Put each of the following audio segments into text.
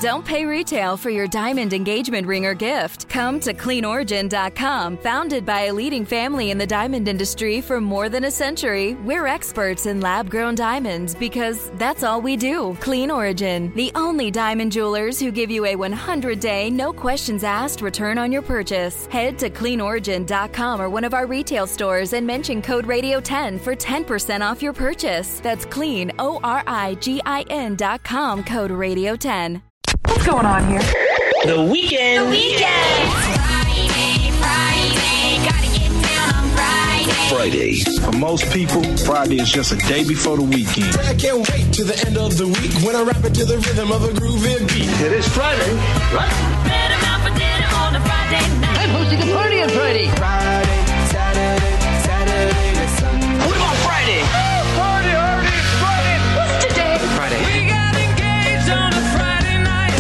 Don't pay retail for your diamond engagement ring or gift. Come to CleanOrigin.com. Founded by a leading family in the diamond industry for more than a century, we're experts in lab-grown diamonds because that's all we do. Clean Origin, the only diamond jewelers who give you a 100-day, no questions asked return on your purchase. Head to CleanOrigin.com or one of our retail stores and mention code Radio10 for 10% off your purchase. That's CleanOrigin.com, code Radio10. What's going on here? The weekend. Friday, gotta get down on Friday. Friday. For most people, Friday is just a day before the weekend. I can't wait to the end of the week when I rap it to the rhythm of a groovy beat. It is Friday, right? Let 'em out for dinner on a Friday night. I'm hosting a party on Friday. Friday, Saturday to Sunday. What about Friday? Party, Friday. What's today? Friday. We got engaged on a Friday night.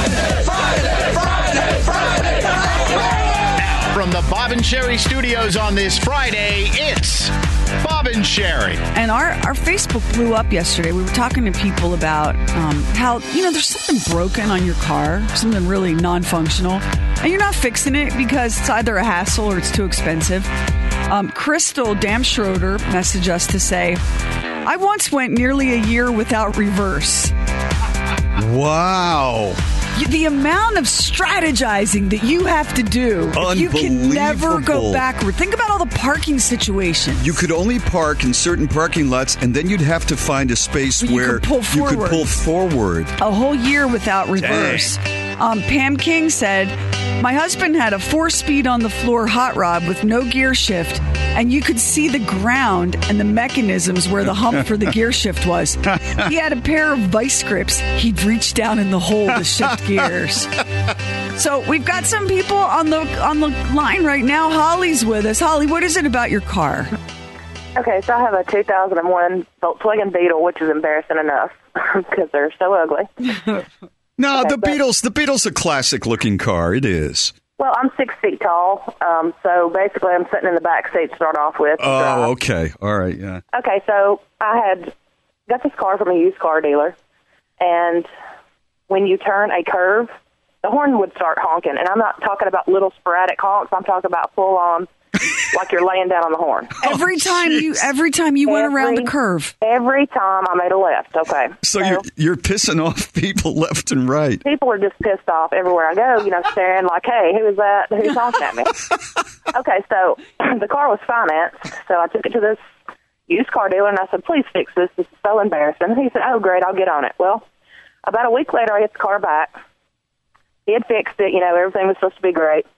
Friday. From the Bob and Sherry studios on this Friday, it's Bob and Sherry. And our Facebook blew up yesterday. We were talking to people about how, there's something broken on your car, something really non-functional, and you're not fixing it because it's either a hassle or it's too expensive. Crystal Damschroeder messaged us to say, I once went nearly a year without reverse. Wow. The amount of strategizing that you have to do, you can never go backward. Think about all the parking situations. You could only park in certain parking lots, and then you'd have to find a space where you could pull forward. A whole year without reverse. Pam King said, my husband had a 4-speed on the floor hot rod with no gear shift, and you could see the ground and the mechanisms where the hump for the gear shift was. He had a pair of vice grips. He'd reach down in the hole to shift gears. So we've got some people on the line right now. Holly's with us. Holly, what is it about your car? Okay, so I have a 2001 Volkswagen Beetle, which is embarrassing enough because they're so ugly. No, okay, the Beetle's a classic-looking car. It is. Well, I'm 6 feet tall, so basically I'm sitting in the back seat to start off with. Oh, okay. All right, yeah. Okay, so I had got this car from a used car dealer, and when you turn a curve, the horn would start honking. And I'm not talking about little sporadic honks. I'm talking about full-on, like you're laying down on the horn. Every time you went around the curve. Every time I made a left, okay. So you're pissing off people left and right. People are just pissed off everywhere I go, staring like, hey, who is that? Who's honking at me? Okay, so the car was financed, so I took it to this used car dealer, and I said, please fix this. This is so embarrassing. And he said, oh, great, I'll get on it. Well, about a week later, I get the car back. He had fixed it. Everything was supposed to be great.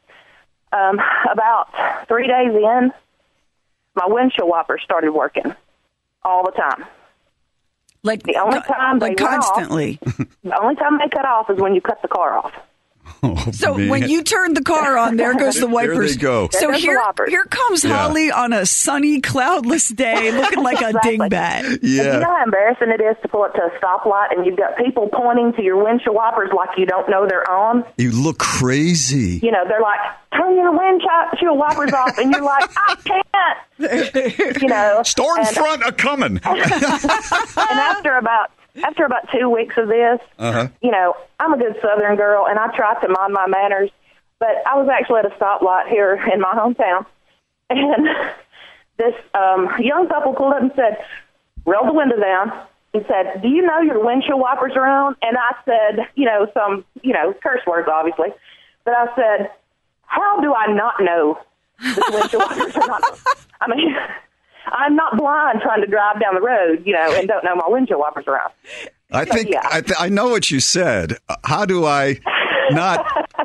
About 3 days in, my windshield wipers started working all the time. Like the only time they constantly. The only time they cut off is when you cut the car off. Oh, so man. When you turn the car on, there goes the wipers. There they go. So here comes Holly on a sunny, cloudless day, looking like a dingbat. Yeah. And you know how embarrassing it is to pull up to a stoplight and you've got people pointing to your windshield wipers like you don't know they're on? You look crazy. They're like, turn your windshield wipers off, and you're like, I can't. Store in front, a coming. And after about 2 weeks of this, I'm a good Southern girl, and I try to mind my manners, but I was actually at a stoplight here in my hometown, and this young couple pulled up and said, rolled the window down, and said, do you know your windshield wipers are on? And I said, some curse words, obviously, but I said, how do I not know the windshield wipers are not on? I mean, I'm not blind trying to drive down the road, and don't know my windshield wipers are on. I know what you said. How do I not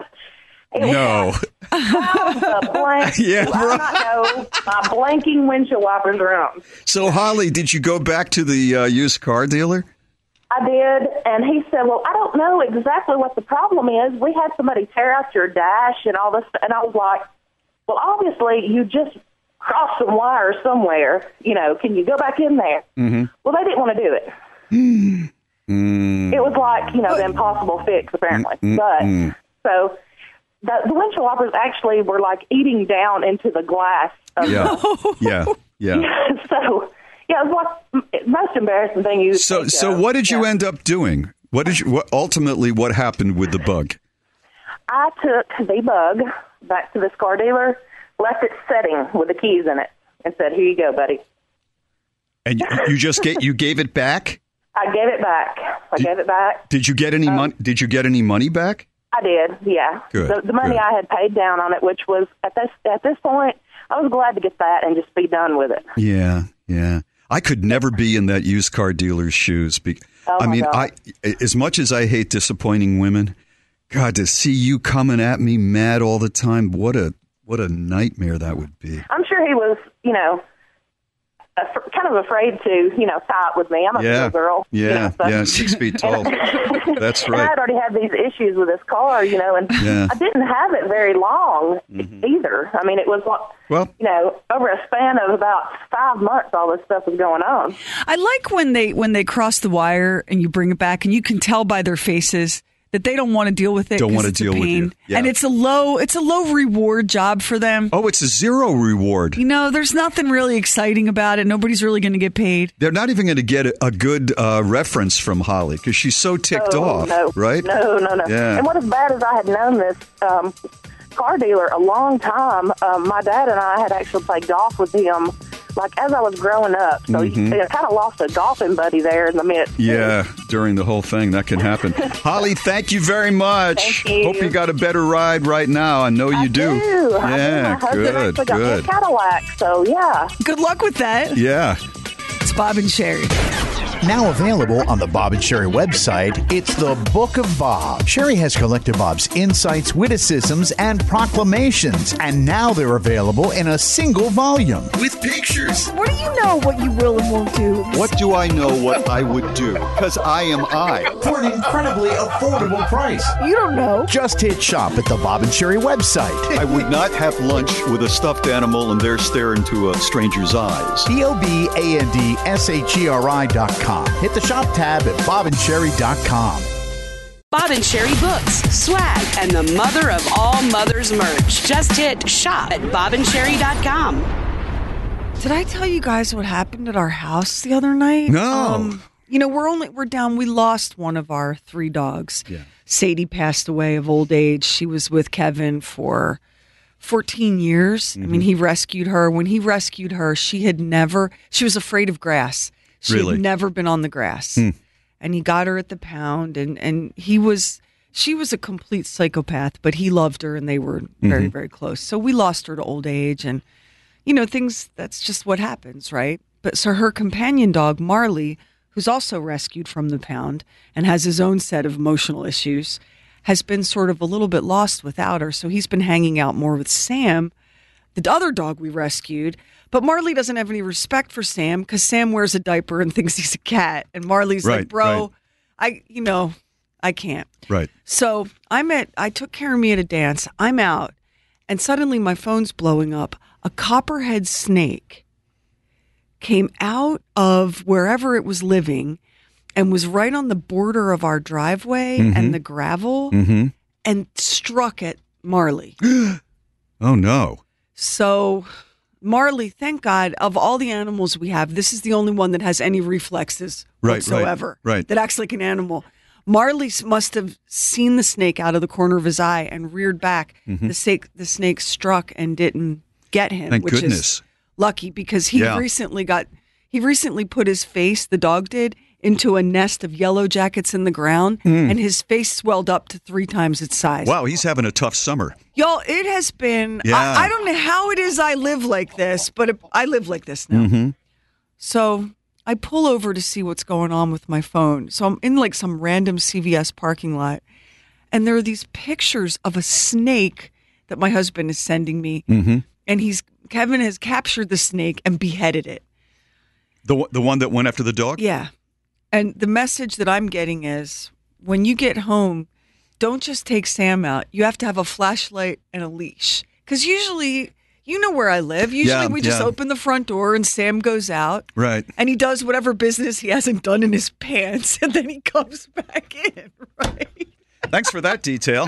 know? How the blank do I not know my blanking windshield wipers are on? So, Holly, did you go back to the used car dealer? I did, and he said, well, I don't know exactly what the problem is. We had somebody tear out your dash and all this, and I was like, well, obviously you just crossed some wires somewhere. Can you go back in there? Mm-hmm. Well, they didn't want to do it. It was like, the impossible fix, apparently. But, so the windshield wipers actually were like eating down into the glass. Yeah. So, it was like the most embarrassing thing you So what did you end up doing? Ultimately, what happened with the bug? I took the bug back to this car dealer, left it setting with the keys in it, and said, "Here you go, buddy." And you gave it back? I gave it back. Gave it back. Did you get any money? Did you get any money back? I did. Yeah. Good. The money I had paid down on it, which was at this point, I was glad to get that and just be done with it. Yeah. I could never be in that used car dealer's shoes. As much as I hate disappointing women, God, to see you coming at me mad all the time, what a nightmare that would be. I'm sure he was, kind of afraid to, tie up with me. I'm a little girl. Yeah, 6 feet tall. That's right. And I had already had these issues with this car, and I didn't have it very long either. I mean, it was, over a span of about 5 months, all this stuff was going on. I like when they cross the wire and you bring it back, and you can tell by their faces that they don't want to deal with it. Don't want to deal with you. Yeah. And it's a low reward job for them. Oh, it's a zero reward. There's nothing really exciting about it. Nobody's really going to get paid. They're not even going to get a good reference from Holly because she's so ticked off, right? No. Yeah. And what as bad as I had known this car dealer a long time, my dad and I had actually played golf with him as I was growing up. So you kind of lost a golfing buddy there in the midst. Yeah, during the whole thing. That can happen. Holly, thank you very much. Thank you. Hope you got a better ride right now. I know you do. Yeah, My husband actually got me a Cadillac, so yeah. Good luck with that. Yeah. It's Bob and Sherry. Now available on the Bob and Sherry website, it's the Book of Bob. Sherry has collected Bob's insights, witticisms, and proclamations, and now they're available in a single volume. With pictures. What do you know what you will and won't do? What do I know what I would do? Because I am I. For an incredibly affordable price. You don't know. Just hit shop at the Bob and Sherry website. I would not have lunch with a stuffed animal and they're staring into a stranger's eyes. BOBANDSHERI.com. Hit the shop tab at bobandsherry.com. Bob and Sherry books, swag, and the mother of all mothers merch. Just hit shop at bobandsherry.com. Did I tell you guys what happened at our house the other night? No. We're down. We lost one of our 3 dogs. Yeah. Sadie passed away of old age. She was with Kevin for 14 years. I mean, he rescued her. When he rescued her, she was afraid of grass. She had never been on the grass. And he got her at the pound, and she was a complete psychopath, but he loved her, and they were very, very close. So we lost her to old age, and, that's just what happens, right? But so her companion dog, Marley, who's also rescued from the pound and has his own set of emotional issues, has been sort of a little bit lost without her. So he's been hanging out more with Sam, the other dog we rescued. But Marley doesn't have any respect for Sam because Sam wears a diaper and thinks he's a cat. And Marley's like, bro, I can't. Right. So I took care of me at a dance. I'm out. And suddenly my phone's blowing up. A copperhead snake came out of wherever it was living and was right on the border of our driveway and the gravel and struck at Marley. Oh, no. So Marley, thank God, of all the animals we have, this is the only one that has any reflexes whatsoever. Right. That acts like an animal. Marley must have seen the snake out of the corner of his eye and reared back. The snake struck and didn't get him, Thank which goodness. is lucky because he recently put his face, the dog did, into a nest of yellow jackets in the ground, and his face swelled up to 3 times its size. Wow, he's having a tough summer. Y'all, it has been, I don't know how it is I live like this, but I live like this now. So I pull over to see what's going on with my phone. So I'm in some random CVS parking lot, and there are these pictures of a snake that my husband is sending me, and Kevin has captured the snake and beheaded it. The one that went after the dog? Yeah. And the message that I'm getting is, when you get home, don't just take Sam out. You have to have a flashlight and a leash. Because usually, you know where I live. Usually we just open the front door and Sam goes out. Right. And he does whatever business he hasn't done in his pants. And then he comes back in, right? Thanks for that detail.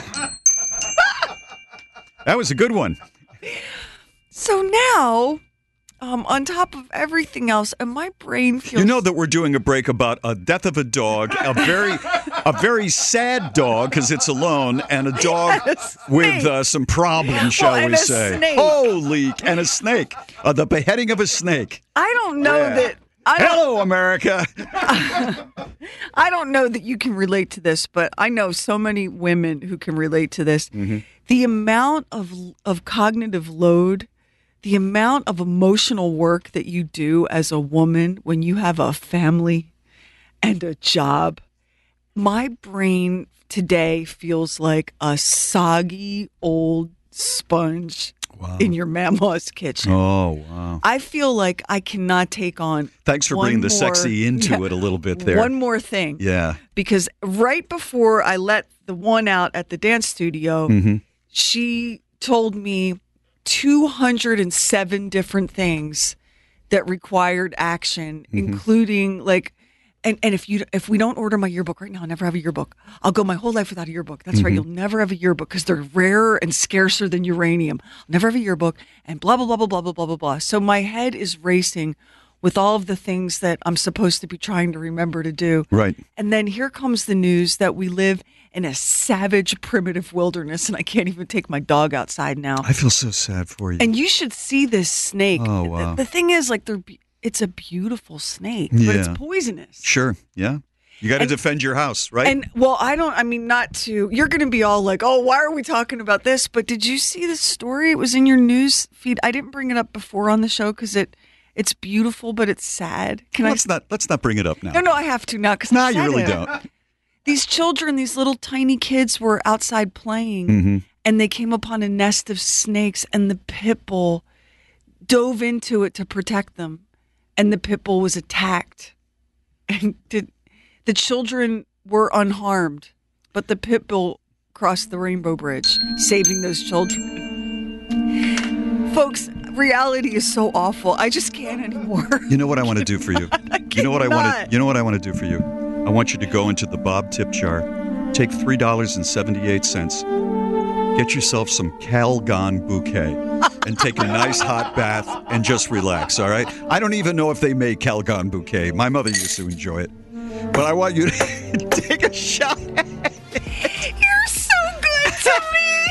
That was a good one. So now, on top of everything else, and my brain feels... You know that we're doing a break about a death of a dog, a very A very sad dog because it's alone, and a dog with some problems, shall we say. Snake. Holy, and a snake. The beheading of a snake. I don't know that. Hello, America. I don't know that you can relate to this, but I know so many women who can relate to this. Mm-hmm. The amount of cognitive load, the amount of emotional work that you do as a woman when you have a family and a job. My brain today feels like a soggy old sponge. Wow. In your mama's kitchen. Oh, wow. I feel like I cannot take on. Thanks for bringing the sexy into it a little bit there. One more thing. Yeah. Because right before I let the one out at the dance studio, she told me 207 different things that required action, including like, and if we don't order my yearbook right now, I'll never have a yearbook. I'll go my whole life without a yearbook. That's right. You'll never have a yearbook because they're rarer and scarcer than uranium. I'll never have a yearbook and blah, blah, blah, blah, blah, blah, blah, blah, blah. So my head is racing with all of the things that I'm supposed to be trying to remember to do. Right. And then here comes the news that we live in a savage, primitive wilderness, and I can't even take my dog outside now. I feel so sad for you. And you should see this snake. Oh, wow. The thing is, like, it's a beautiful snake, but it's poisonous. Sure, yeah. You got to defend your house, right? And, well, you're going to be all like, oh, why are we talking about this? But did you see the story? It was in your news feed. I didn't bring it up before on the show because it's beautiful, but it's sad. Let's not bring it up now. No, I have to now. No, you really don't. These children, these little tiny kids were outside playing, and they came upon a nest of snakes, and the pit bull dove into it to protect them. And the pit bull was attacked. And the children were unharmed, but the pit bull crossed the Rainbow Bridge, saving those children. Folks, reality is so awful. I just can't anymore. You know what I want to do for you? You know what I want to do for you? I want you to go into the Bob tip jar, take $3.78, get yourself some Calgon bouquet, and take a nice hot bath and just relax, all right? I don't even know if they make Calgon bouquet. My mother used to enjoy it. But I want you to take a shot at it. You're so good to me.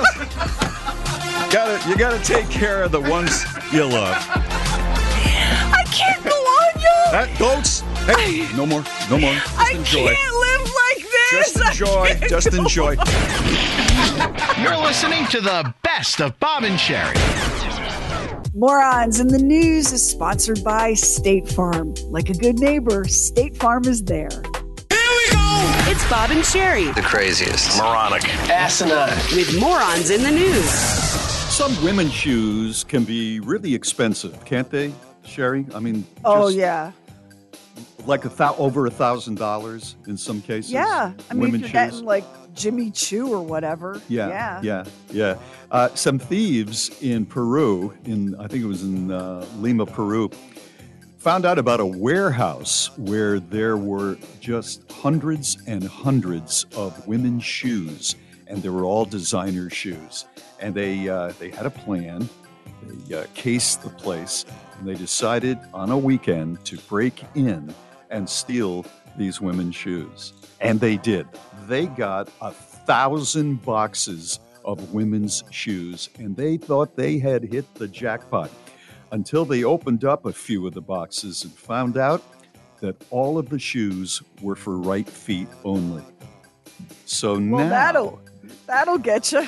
You gotta take care of the ones you love. I can't go on, yo. Goats. Hey, no more. Just enjoy. I can't live like this. Just enjoy. You're listening to the best of Bob and Sherry. Morons in the News is sponsored by State Farm. Like a good neighbor, State Farm is there. Here we go! It's Bob and Sherry. The craziest, moronic, asinine, with Morons in the News. Some women's shoes can be really expensive, can't they, Sherry? I mean, yeah. Like over $1,000 in some cases. Yeah. I mean, if you're shoes. getting like Jimmy Choo or whatever. Yeah. Some thieves in Peru, I think it was in Lima, Peru, found out about a warehouse where there were just hundreds and hundreds of women's shoes, and they were all designer shoes. And they had a plan. They cased the place, and they decided on a weekend to break in and steal these women's shoes. And they did. They got 1,000 boxes of women's shoes, and they thought they had hit the jackpot until they opened up a few of the boxes and found out that all of the shoes were for right feet only. So now... That'll get you.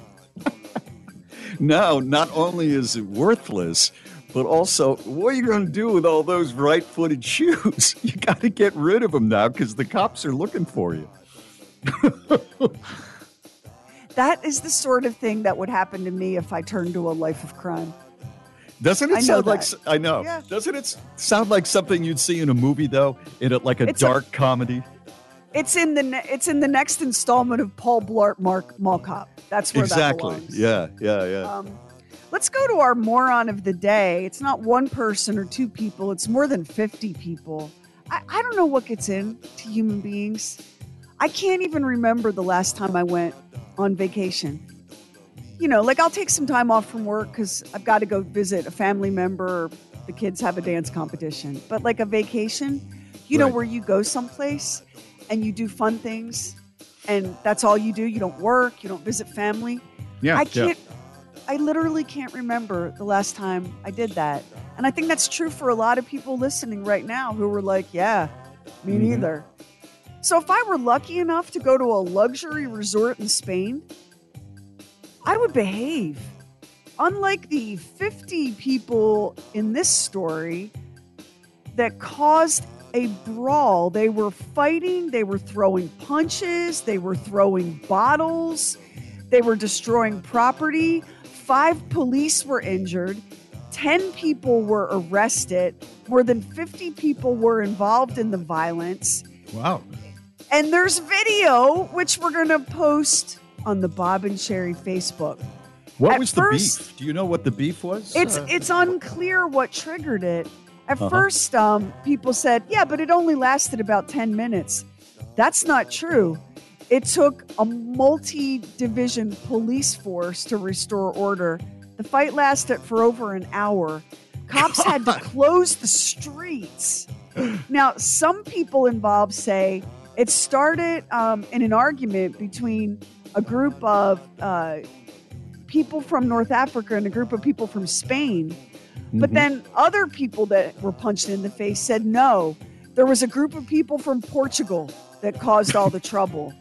Now, not only is it worthless, but also, what are you going to do with all those right-footed shoes? You got to get rid of them now because the cops are looking for you. That is the sort of thing that would happen to me if I turned to a life of crime. Doesn't it sound like... I know. Yeah. Doesn't it sound like something you'd see in a movie, though? Like a dark comedy? It's in the next installment of Paul Blart Mall Cop. That's where that belongs. Yeah. Let's go to our moron of the day. It's not one person or two people. It's more than 50 people. I don't know what gets into human beings. I can't even remember the last time I went on vacation. I'll take some time off from work because I've got to go visit a family member or the kids have a dance competition. But like a vacation, where you go someplace and you do fun things and that's all you do. You don't work, you don't visit family. Yeah. I literally can't remember the last time I did that. And I think that's true for a lot of people listening right now who were like, yeah, me neither. So if I were lucky enough to go to a luxury resort in Spain, I would behave. Unlike the 50 people in this story that caused a brawl, they were fighting, they were throwing punches, they were throwing bottles, they were destroying property. 5 police were injured. 10 people were arrested. More than 50 people were involved in the violence. Wow. And there's video, which we're going to post on the Bob and Sherry Facebook. What was the beef? Do you know what the beef was? It's unclear what triggered it. At first, people said, yeah, but it only lasted about 10 minutes. That's not true. It took a multi-division police force to restore order. The fight lasted for over an hour. Cops had to close the streets. Now, some people involved say it started in an argument between a group of people from North Africa and a group of people from Spain. But then other people that were punched in the face said no. There was a group of people from Portugal that caused all the trouble.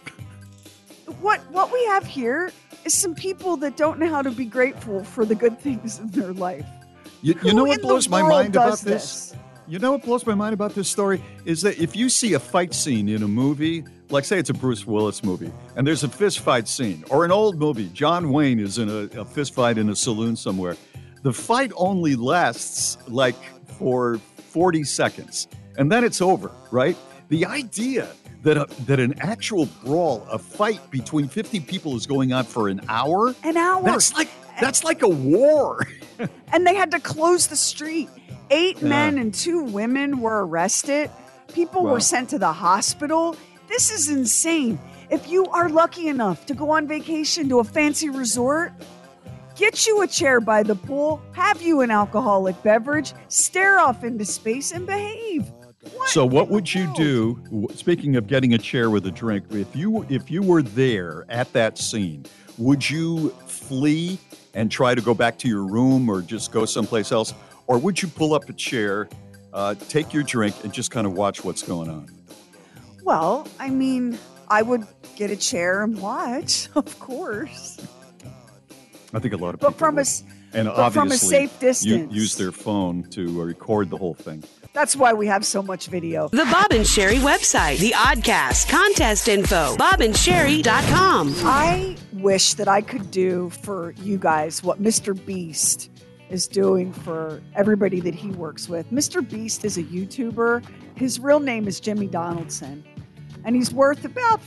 What we have here is some people that don't know how to be grateful for the good things in their life. You know what blows my mind about this? You know what blows my mind about this story is that if you see a fight scene in a movie, like say it's a Bruce Willis movie, and there's a fist fight scene, or an old movie, John Wayne is in a fist fight in a saloon somewhere, the fight only lasts like for 40 seconds, and then it's over, right? The idea that an actual brawl, a fight between 50 people is going on for an hour? An hour. That's like a war. And they had to close the street. 8 men and 2 women were arrested. People were sent to the hospital. This is insane. If you are lucky enough to go on vacation to a fancy resort, get you a chair by the pool, have you an alcoholic beverage, stare off into space and behave. So what would you do, speaking of getting a chair with a drink, if you were there at that scene, would you flee and try to go back to your room or just go someplace else? Or would you pull up a chair, take your drink, and just kind of watch what's going on? Well, I mean, I would get a chair and watch, of course. I think a lot of people from a safe distance. Use their phone to record the whole thing. That's why we have so much video. The Bob and Sherry website, the Oddcast, contest info, bobandSherry.com. I wish that I could do for you guys what Mr. Beast is doing for everybody that he works with. Mr. Beast is a YouTuber. His real name is Jimmy Donaldson. And he's worth about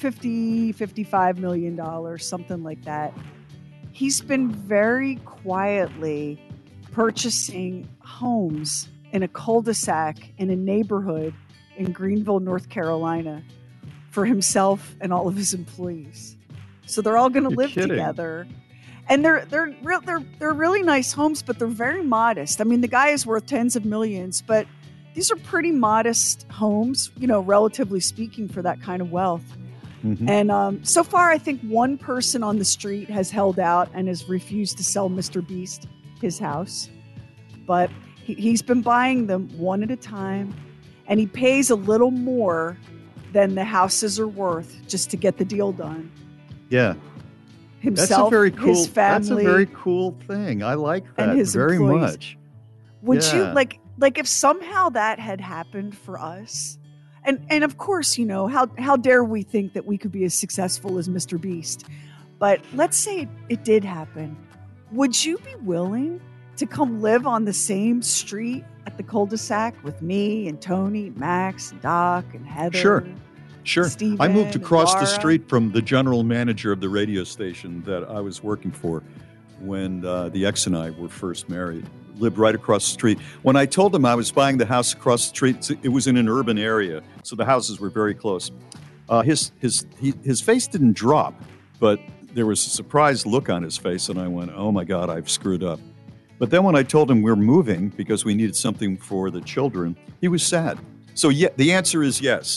$55 million, something like that. He's been very quietly purchasing homes in a cul-de-sac in a neighborhood in Greenville, North Carolina for himself and all of his employees. So they're all going to live together. And they're really nice homes, but they're very modest. I mean, the guy is worth tens of millions, but these are pretty modest homes, relatively speaking, for that kind of wealth. Mm-hmm. And so far, I think one person on the street has held out and has refused to sell Mr. Beast his house. But he's been buying them one at a time, and he pays a little more than the houses are worth just to get the deal done. Yeah. Himself, his family. That's a very cool thing. I like that and his very employees. Much. Would you like if somehow that had happened for us? And of course, how dare we think that we could be as successful as Mr. Beast? But let's say it did happen. Would you be willing to come live on the same street at the cul-de-sac with me and Tony, Max, and Doc, and Heather? Sure. Steven, I moved across and the Laura. street from the general manager of the radio station that I was working for when the ex and I were first married. Lived right across the street. When I told him I was buying the house across the street, it was in an urban area, so the houses were very close. His face didn't drop, but there was a surprised look on his face, and I went, "Oh my God, I've screwed up." But then when I told him we're moving because we needed something for the children, he was sad. So yeah, the answer is yes.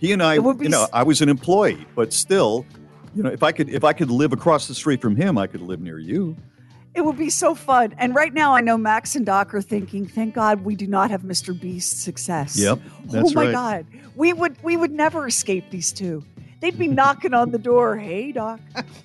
He and I, I was an employee, but still, if I could live across the street from him, I could live near you. It would be so fun. And right now, I know Max and Doc are thinking, thank God we do not have Mr. Beast's success. Yep, that's right. Oh, my God. We would never escape these two. They'd be knocking on the door. Hey, Doc.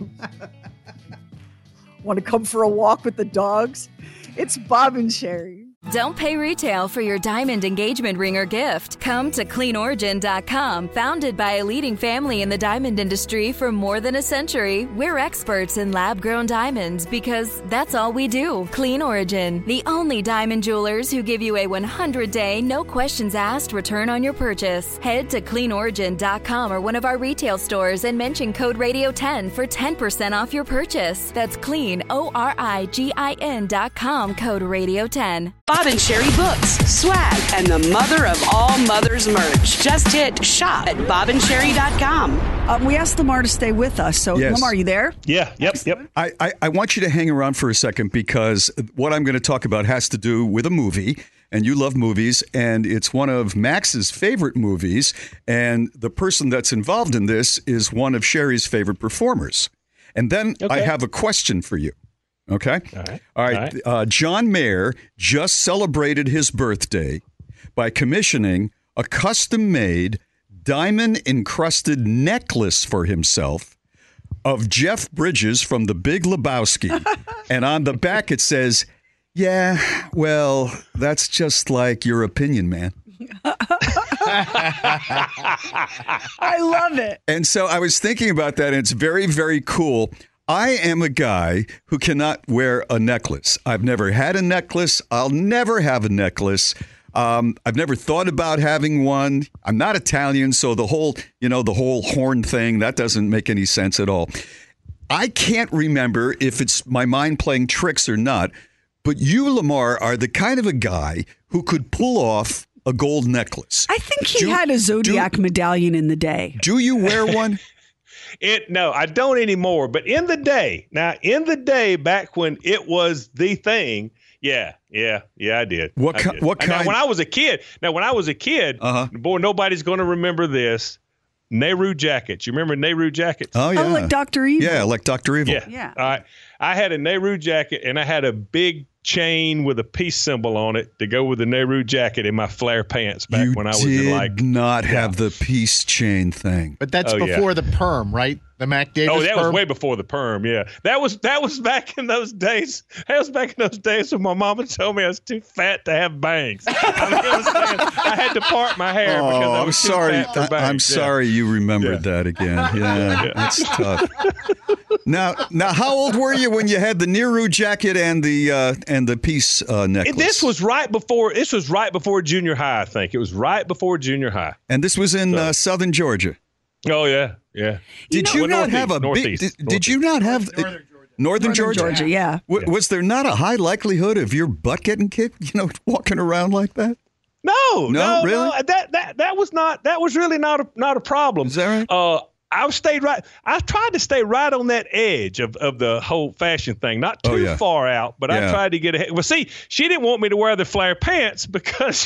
Want to come for a walk with the dogs? It's Bob and Sherry. Don't pay retail for your diamond engagement ring or gift. Come to CleanOrigin.com. Founded by a leading family in the diamond industry for more than a century, we're experts in lab-grown diamonds because that's all we do. Clean Origin, the only diamond jewelers who give you a 100-day, no-questions-asked return on your purchase. Head to CleanOrigin.com or one of our retail stores and mention code Radio10 for 10% off your purchase. That's CleanOrigin.com, code Radio10. Bob and Sherry books, swag, and the mother of all mothers merch. Just hit shop at bobandSherry.com. We asked Lamar to stay with us. So, Yes. Lamar, are you there? Yeah, yep. I want you to hang around for a second because what I'm going to talk about has to do with a movie. And you love movies, and it's one of Max's favorite movies. And the person that's involved in this is one of Sherry's favorite performers. And then I have a question for you. Okay? All right. John Mayer just celebrated his birthday by commissioning a custom-made diamond-encrusted necklace for himself of Jeff Bridges from The Big Lebowski. And on the back it says, yeah, well, that's just like your opinion, man. I love it. And so I was thinking about that, and it's very, very cool. I am a guy who cannot wear a necklace. I've never had a necklace. I'll never have a necklace. I've never thought about having one. I'm not Italian, so the whole horn thing, that doesn't make any sense at all. I can't remember if it's my mind playing tricks or not, but you, Lamar, are the kind of a guy who could pull off a gold necklace. I think he had a Zodiac medallion in the day. Do you wear one? No, I don't anymore. But in the day, back when it was the thing, yeah, I did. What kind? Now, when I was a kid, boy, nobody's going to remember this. Nehru jackets. You remember Nehru jackets? Oh, yeah. Oh, like Dr. Evil. Yeah, like Dr. Evil. Yeah. All right. I had a Nehru jacket, and I had a big chain with a peace symbol on it to go with the Nehru jacket in my flare pants back when I was in You did not have the peace chain thing. But that's before the perm, right? The Mac Davis that perm? was way before the perm, yeah. That was back in those days. That was back in those days when my mama told me I was too fat to have bangs. I had to part my hair because I was too fat for bangs. I'm sorry you remembered that again. Yeah, that's tough. Now, how old were you when you had the Nehru jacket and the peace necklace? This was right before junior high, I think. It was right before junior high. And this was in southern Georgia. Oh yeah. Did you not have a big? Did you not have Northern Georgia? Yeah. Was there not a high likelihood of your butt getting kicked? Walking around like that? No, really? No, that was really not a problem. Is that right? I tried to stay right on that edge of the whole fashion thing, not too far out, but I tried to get ahead. Well, see, she didn't want me to wear the flare pants because.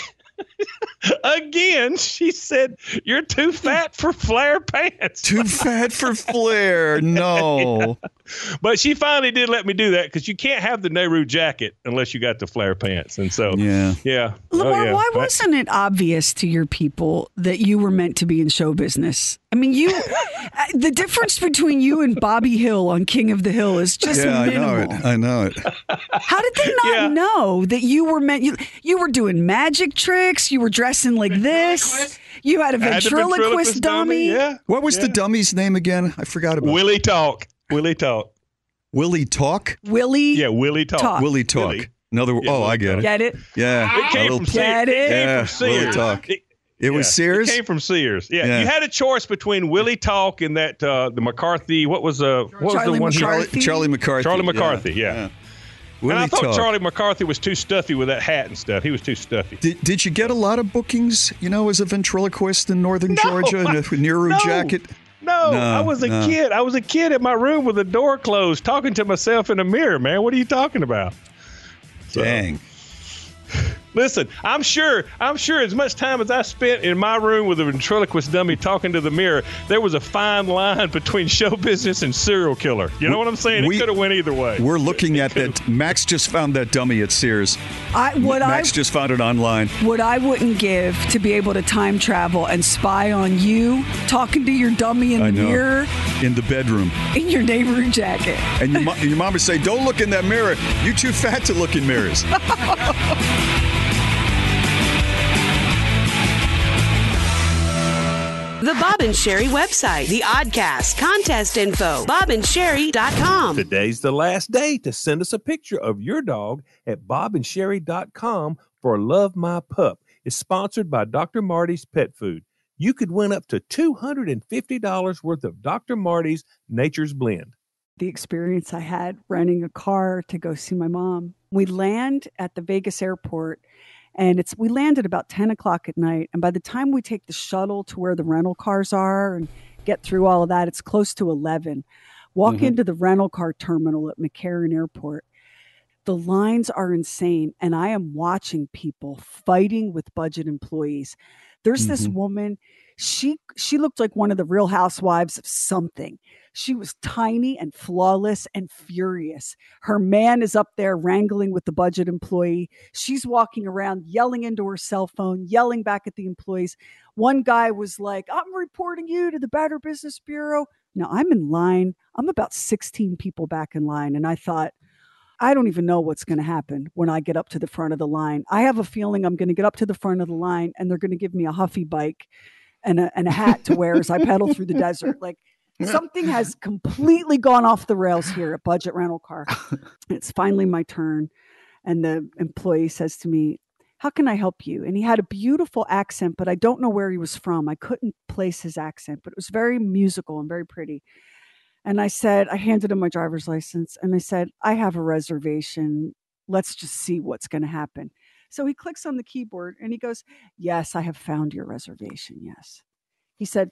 Again, she said, you're too fat for flare pants. Too fat for flare. No. Yeah. But she finally did let me do that because you can't have the Nehru jacket unless you got the flare pants. And so, yeah. Lamar, why wasn't it obvious to your people that you were meant to be in show business? I mean, the difference between you and Bobby Hill on King of the Hill is just minimal. I know it. How did they not know that you were meant? You were doing magic tricks. You were dressing like this. You had a ventriloquist dummy. Yeah. What was the dummy's name again? I forgot about Willie Talk. Willie Talk? Willie. Yeah, Willie Talk. Willie Talk. I get it. Get it? Yeah. It came from Sears. Yeah, Willie Talk. It was Sears? It came from Sears. Yeah. You had a choice between Willie Talk and that the McCarthy. What was the one? Charlie McCarthy. Charlie McCarthy. Yeah. And I thought Charlie McCarthy was too stuffy with that hat and stuff. He was too stuffy. Did you get a lot of bookings, as a ventriloquist in Northern Georgia in a Nehru jacket? No, I was a kid. I was a kid in my room with the door closed, talking to myself in a mirror, man. What are you talking about? Dang. Listen, I'm sure as much time as I spent in my room with a ventriloquist dummy talking to the mirror, there was a fine line between show business and serial killer. You know what I'm saying? It could have went either way. We're looking at that. Max just found that dummy at Sears. Max just found it online. What I wouldn't give to be able to time travel and spy on you talking to your dummy in the mirror. In the bedroom. In your neighborhood jacket. And your mom would say, don't look in that mirror. You're too fat to look in mirrors. The Bob and Sherry website, the Oddcast, contest info, bobandSherry.com. Today's the last day to send us a picture of your dog at bobandSherry.com for Love My Pup. It's sponsored by Dr. Marty's Pet Food. You could win up to $250 worth of Dr. Marty's Nature's Blend. The experience I had renting a car to go see my mom. We land at the Vegas airport. And we land at about 10 o'clock at night. And by the time we take the shuttle to where the rental cars are and get through all of that, it's close to 11. Walk into the rental car terminal at McCarran Airport. The lines are insane. And I am watching people fighting with budget employees. There's this woman. She looked like one of the Real Housewives of something. She was tiny and flawless and furious. Her man is up there wrangling with the budget employee. She's walking around yelling into her cell phone, yelling back at the employees. One guy was like, I'm reporting you to the Better Business Bureau. Now I'm in line. I'm about 16 people back in line. And I thought, I don't even know what's going to happen when I get up to the front of the line. I have a feeling I'm going to get up to the front of the line and they're going to give me a Huffy bike and a hat to wear as I pedal through the desert. Like, something has completely gone off the rails here at Budget Rental Car. It's finally my turn. And the employee says to me, how can I help you? And he had a beautiful accent, but I don't know where he was from. I couldn't place his accent, but it was very musical and very pretty. And I handed him my driver's license and I said, I have a reservation. Let's just see what's going to happen. So he clicks on the keyboard and he goes, yes, I have found your reservation. Yes. He said,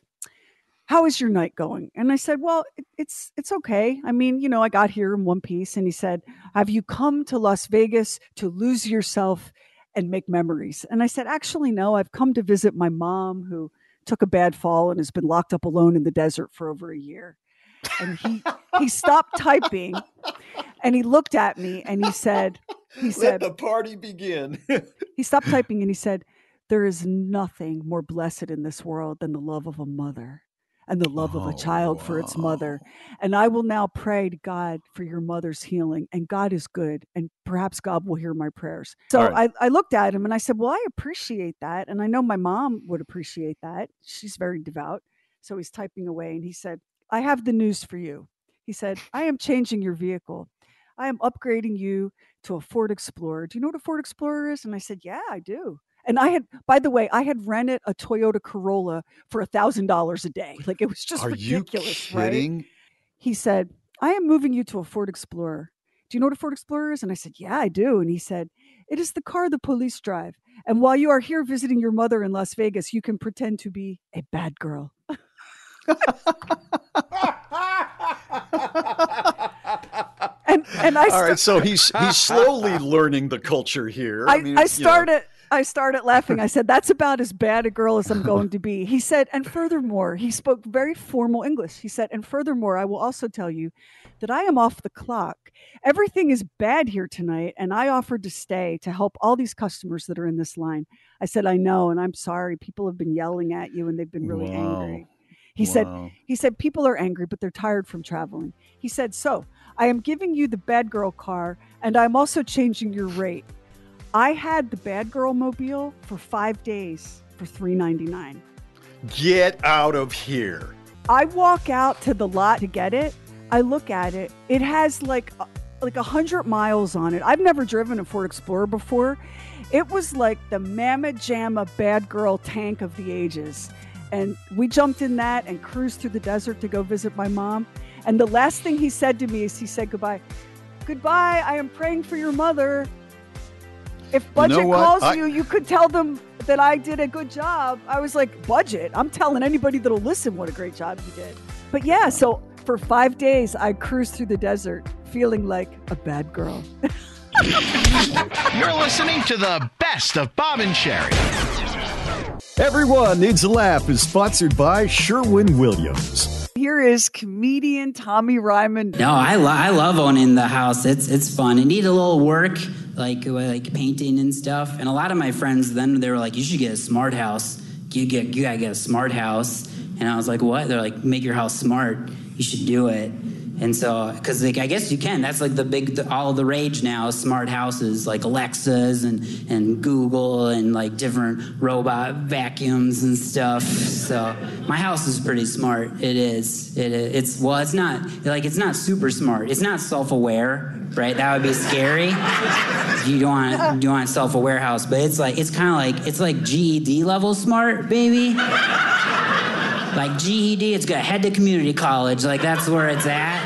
how is your night going? And I said, well, it's okay. I mean, I got here in one piece. And he said, have you come to Las Vegas to lose yourself and make memories? And I said, actually, no, I've come to visit my mom who took a bad fall and has been locked up alone in the desert for over a year. And he stopped typing and he looked at me and he said, let the party begin. He stopped typing and he said, there is nothing more blessed in this world than the love of a mother and the love of a child for its mother. And I will now pray to God for your mother's healing. And God is good. And perhaps God will hear my prayers. So right. I looked at him and I said, well, I appreciate that. And I know my mom would appreciate that. She's very devout. So he's typing away and he said, I have the news for you. He said, I am changing your vehicle. I am upgrading you to a Ford Explorer. Do you know what a Ford Explorer is? And I said, yeah, I do. And by the way, I had rented a Toyota Corolla for $1,000 a day. Like, it was just ridiculous, right? He said, I am moving you to a Ford Explorer. Do you know what a Ford Explorer is? And I said, yeah, I do. And he said, it is the car the police drive. And while you are here visiting your mother in Las Vegas, you can pretend to be a bad girl. And all right, so he's slowly learning the culture here. I started laughing. I said, that's about as bad a girl as I'm going to be. He said, and furthermore, he spoke very formal English. He said, and furthermore, I will also tell you that I am off the clock. Everything is bad here tonight, and I offered to stay to help all these customers that are in this line. I said, I know, and I'm sorry. People have been yelling at you, and they've been really angry. He said, people are angry, but they're tired from traveling. He said, so I am giving you the bad girl car, and I'm also changing your rate. I had the bad girl mobile for 5 days for $3.99. Get out of here. I walk out to the lot to get it. I look at it. It has like 100 miles on it. I've never driven a Ford Explorer before. It was like the Mamma Jamma bad girl tank of the ages. And we jumped in that and cruised through the desert to go visit my mom. And the last thing he said to me is he said, goodbye. Goodbye, I am praying for your mother. If Budget calls you could tell them that I did a good job. I was like, Budget? I'm telling anybody that'll listen what a great job you did. But yeah, so for 5 days, I cruised through the desert feeling like a bad girl. You're listening to the best of Bob and Sherry. Everyone Needs a Laugh is sponsored by Sherwin-Williams. Here is comedian Tommy Ryman. No, I love owning the house. It's fun. It needs a little work, like painting and stuff. And a lot of my friends then they were like, "You should get a smart house. You gotta get a smart house." And I was like, "What?" They're like, "Make your house smart. You should do it." And so, because I guess you can. That's like all the rage now, smart houses, like Alexas and Google and like different robot vacuums and stuff. So my house is pretty smart. It is. It's not super smart. It's not self-aware, right? That would be scary. You don't want a self-aware house, but it's kind of like GED level smart, baby. Like GED, it's got head to community college. Like that's where it's at.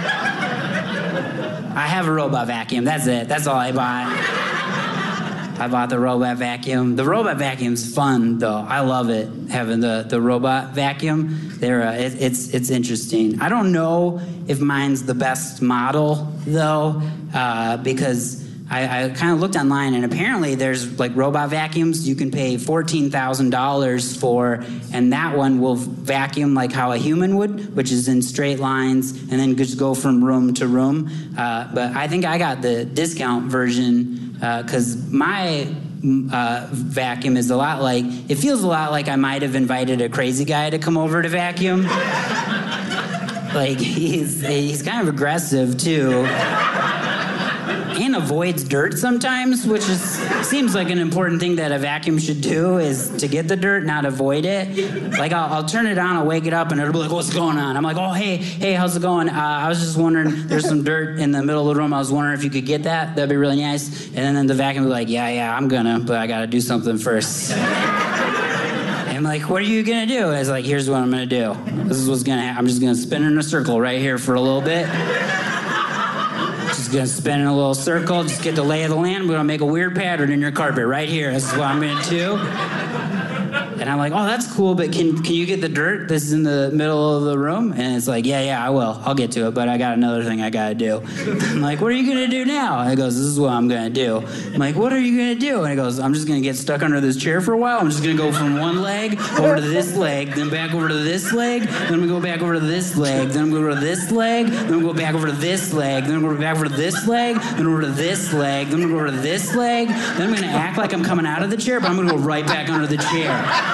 I have a robot vacuum. That's it. That's all I bought. I bought the robot vacuum. The robot vacuum's fun though. I love it. Having the robot vacuum. It's interesting. I don't know if mine's the best model though, because I kind of looked online, and apparently there's like robot vacuums you can pay $14,000 for, and that one will vacuum like how a human would, which is in straight lines, and then just go from room to room. But I think I got the discount version because my vacuum is it feels a lot like I might have invited a crazy guy to come over to vacuum. Like he's kind of aggressive too. And avoids dirt sometimes, which seems like an important thing that a vacuum should do, is to get the dirt, not avoid it. Like I'll turn it on, I'll wake it up, and it'll be like, "What's going on?" I'm like, "Oh, hey, how's it going? I was just wondering, there's some dirt in the middle of the room. I was wondering if you could get that. That'd be really nice." And then the vacuum will be like, "Yeah, I'm gonna, but I gotta do something first." And I'm like, "What are you gonna do?" And it's like, "Here's what I'm gonna do. This is what's gonna happen. I'm just gonna spin in a circle right here for a little bit. Just gonna spin in a little circle, just get the lay of the land. We're gonna make a weird pattern in your carpet right here. This is what I'm gonna do." And I'm like, "Oh, that's cool, but can you get the dirt? This is in the middle of the room." And it's like, yeah, I will. I'll get to it, but I got another thing I gotta do. I'm like, "What are you gonna do now?" And it goes, "This is what I'm gonna do." I'm like, "What are you gonna do?" And it goes, "I'm just gonna get stuck under this chair for a while. I'm just gonna go from one leg over to this leg, then back over to this leg, then we go back over to this leg, then we go over to this leg, then we go back over to this leg, then we go back over to this leg, then over to this leg, then we go over to this leg, then I'm gonna act like I'm coming out of the chair, but I'm gonna go right back under the chair."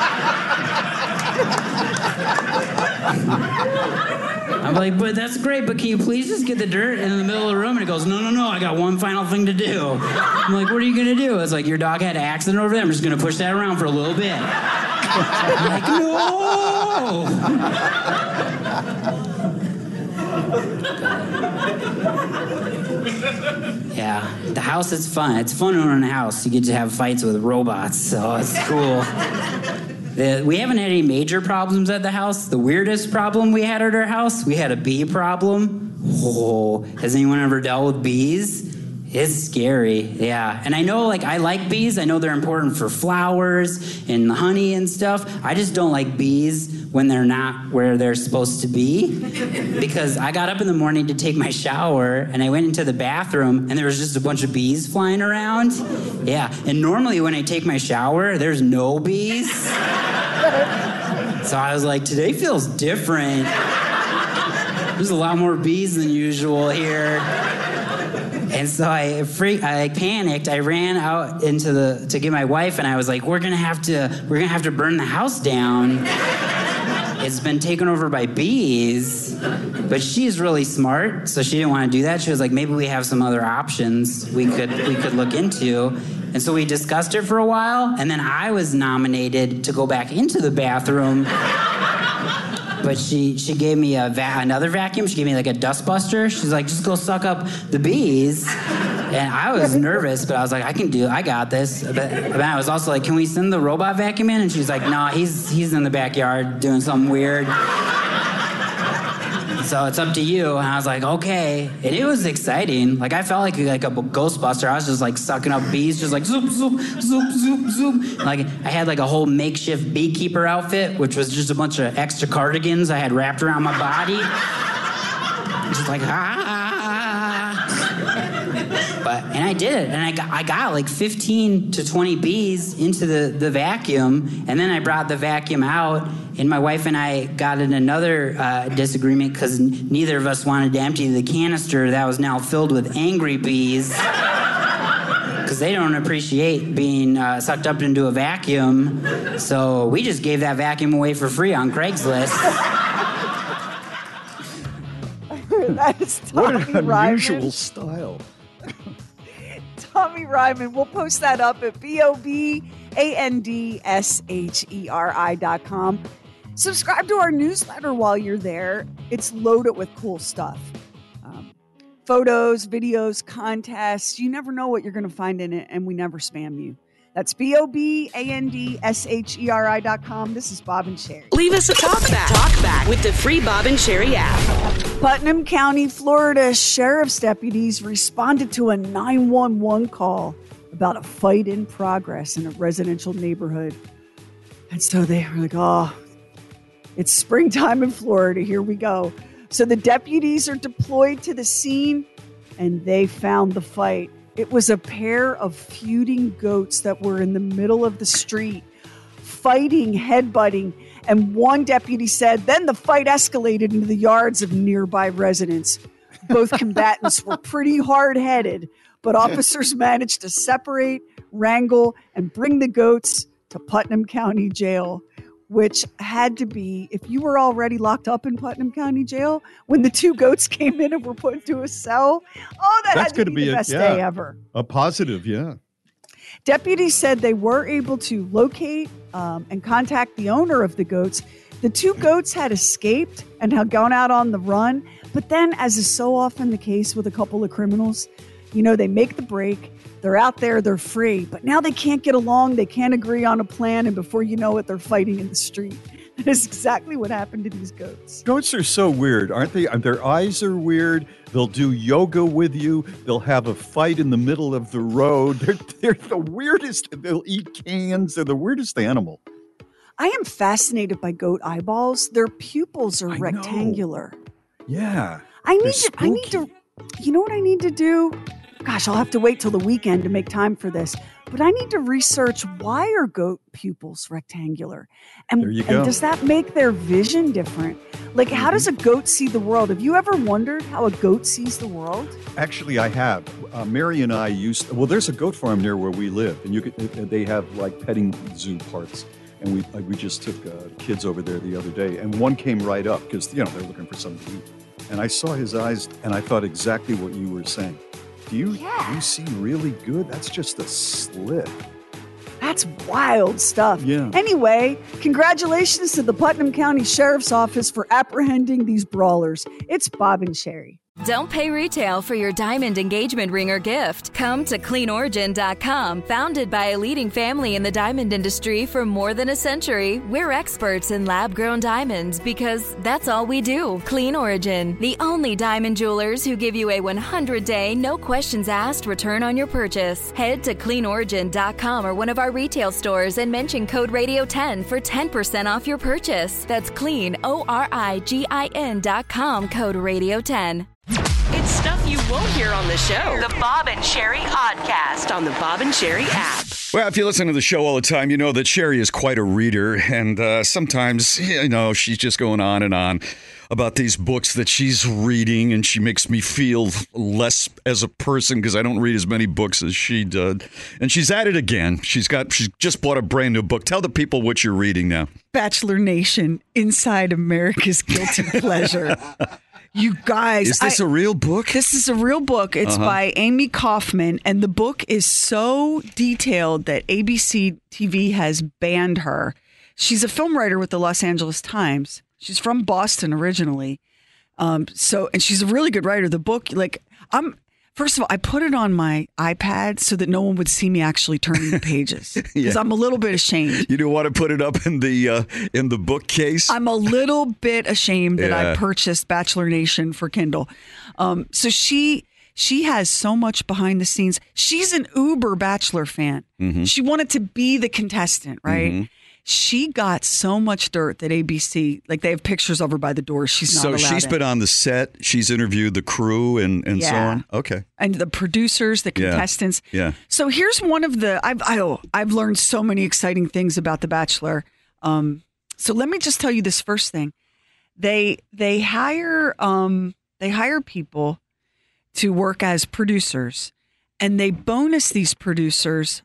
I'm like, "But that's great, but can you please just get the dirt in the middle of the room?" And it goes, No, I got one final thing to do." I'm like, "What are you gonna do?" It's like, "Your dog had an accident over there. I'm just gonna push that around for a little bit." I'm like, "No!" Yeah, the house is fun. It's fun owning a house. You get to have fights with robots, so it's cool. We haven't had any major problems at the house. The weirdest problem we had at our house, we had a bee problem. Oh, has anyone ever dealt with bees? It's scary, yeah. And I know, I like bees. I know they're important for flowers and honey and stuff. I just don't like bees when they're not where they're supposed to be. Because I got up in the morning to take my shower, and I went into the bathroom, and there was just a bunch of bees flying around. Yeah, and normally when I take my shower, there's no bees. So I was like, today feels different. There's a lot more bees than usual here. And so I panicked. I ran out to get my wife, and I was like, we're gonna have to burn the house down. It's been taken over by bees. But she's really smart, so she didn't want to do that. She was like, maybe we have some other options we could look into. And so we discussed it for a while, and then I was nominated to go back into the bathroom. But she gave me another vacuum. She gave me a dust buster. She's like, just go suck up the bees. And I was nervous, but I was like, I got this. But I was also like, can we send the robot vacuum in? And she's like, no, he's in the backyard doing something weird. So it's up to you. And I was like, okay. And it was exciting. I felt like a Ghostbuster. I was just sucking up bees, just zoop, zoop, zoop, zoop, zoop. I had a whole makeshift beekeeper outfit, which was just a bunch of extra cardigans I had wrapped around my body. Just But I did it, and I got like 15 to 20 bees into the vacuum, and then I brought the vacuum out, and my wife and I got in another disagreement because neither of us wanted to empty the canister that was now filled with angry bees, because they don't appreciate being sucked up into a vacuum, so we just gave that vacuum away for free on Craigslist. That is Tommy What an Ryman. unusual style. Tommy Ryman. We'll post that up at BOBANDSHERI.com. Subscribe to our newsletter while you're there. It's loaded with cool stuff. Photos, videos, contests. You never know what you're going to find in it, and we never spam you. That's BOBANDSHERI.com. This is Bob and Sherry. Leave us a talk back with the free Bob and Sherry app. Putnam County, Florida sheriff's deputies responded to a 911 call about a fight in progress in a residential neighborhood. And so they were like, oh, it's springtime in Florida. Here we go. So the deputies are deployed to the scene, and they found the fight. It was a pair of feuding goats that were in the middle of the street, fighting, headbutting. And one deputy said, then the fight escalated into the yards of nearby residents. Both combatants were pretty hard-headed, but officers managed to separate, wrangle, and bring the goats to Putnam County Jail, which had to be, if you were already locked up in Putnam County Jail, when the two goats came in and were put into a cell, that's had to be the best day ever. A positive, yeah. Deputies said they were able to locate and contact the owner of the goats. The two goats had escaped and had gone out on the run. But then, as is so often the case with a couple of criminals, they make the break. They're out there, they're free. But now they can't get along. They can't agree on a plan. And before you know it, they're fighting in the street. That is exactly what happened to these goats. Goats are so weird, aren't they? Their eyes are weird. They'll do yoga with you. They'll have a fight in the middle of the road. They're the weirdest. They'll eat cans. They're the weirdest animal. I am fascinated by goat eyeballs. Their pupils are rectangular. Yeah. I need to, you know what I need to do? Gosh, I'll have to wait till the weekend to make time for this. But I need to research, why are goat pupils rectangular? And, there you go. And does that make their vision different? Like, how does a goat see the world? Have you ever wondered how a goat sees the world? Actually, I have. Mary and I there's a goat farm near where we live, and they have like petting zoo parts. And we just took kids over there the other day, and one came right up because, they're looking for something to eat. And I saw his eyes, and I thought exactly what you were saying. Do you see really good? That's just a slit. That's wild stuff. Yeah. Anyway, congratulations to the Putnam County Sheriff's Office for apprehending these brawlers. It's Bob and Sherry. Don't pay retail for your diamond engagement ring or gift. Come to CleanOrigin.com. Founded by a leading family in the diamond industry for more than a century, we're experts in lab-grown diamonds because that's all we do. Clean Origin, the only diamond jewelers who give you a 100-day, no-questions-asked return on your purchase. Head to CleanOrigin.com or one of our retail stores and mention code Radio10 for 10% off your purchase. That's CleanOrigin.com, code Radio10. It's stuff you won't hear on the show. The Bob and Sherry Oddcast on the Bob and Sherry app. Well, if you listen to the show all the time, you know that Sherry is quite a reader. And sometimes, she's just going on and on about these books that she's reading. And she makes me feel less as a person because I don't read as many books as she did. And she's at it again. She's just bought a brand new book. Tell the people what you're reading now. Bachelor Nation, Inside America's Guilty Pleasure. You guys. Is this a real book? This is a real book. It's by Amy Kaufman, and the book is so detailed that ABC TV has banned her. She's a film writer with the Los Angeles Times. She's from Boston originally. And she's a really good writer. The book, first of all, I put it on my iPad so that no one would see me actually turning the pages because I'm a little bit ashamed. You don't want to put it up in the bookcase? I'm a little bit ashamed that I purchased Bachelor Nation for Kindle. So she has so much behind the scenes. She's an uber Bachelor fan. Mm-hmm. She wanted to be the contestant, right? Mm-hmm. She got so much dirt that ABC, like they have pictures of her by the door. She's not allowed she's in. been on the set. She's interviewed the crew and so on. Okay. And the producers, the contestants. Yeah. So here's one of the, I've learned so many exciting things about The Bachelor. So let me just tell you this first thing. They hire people to work as producers, and they bonus these producers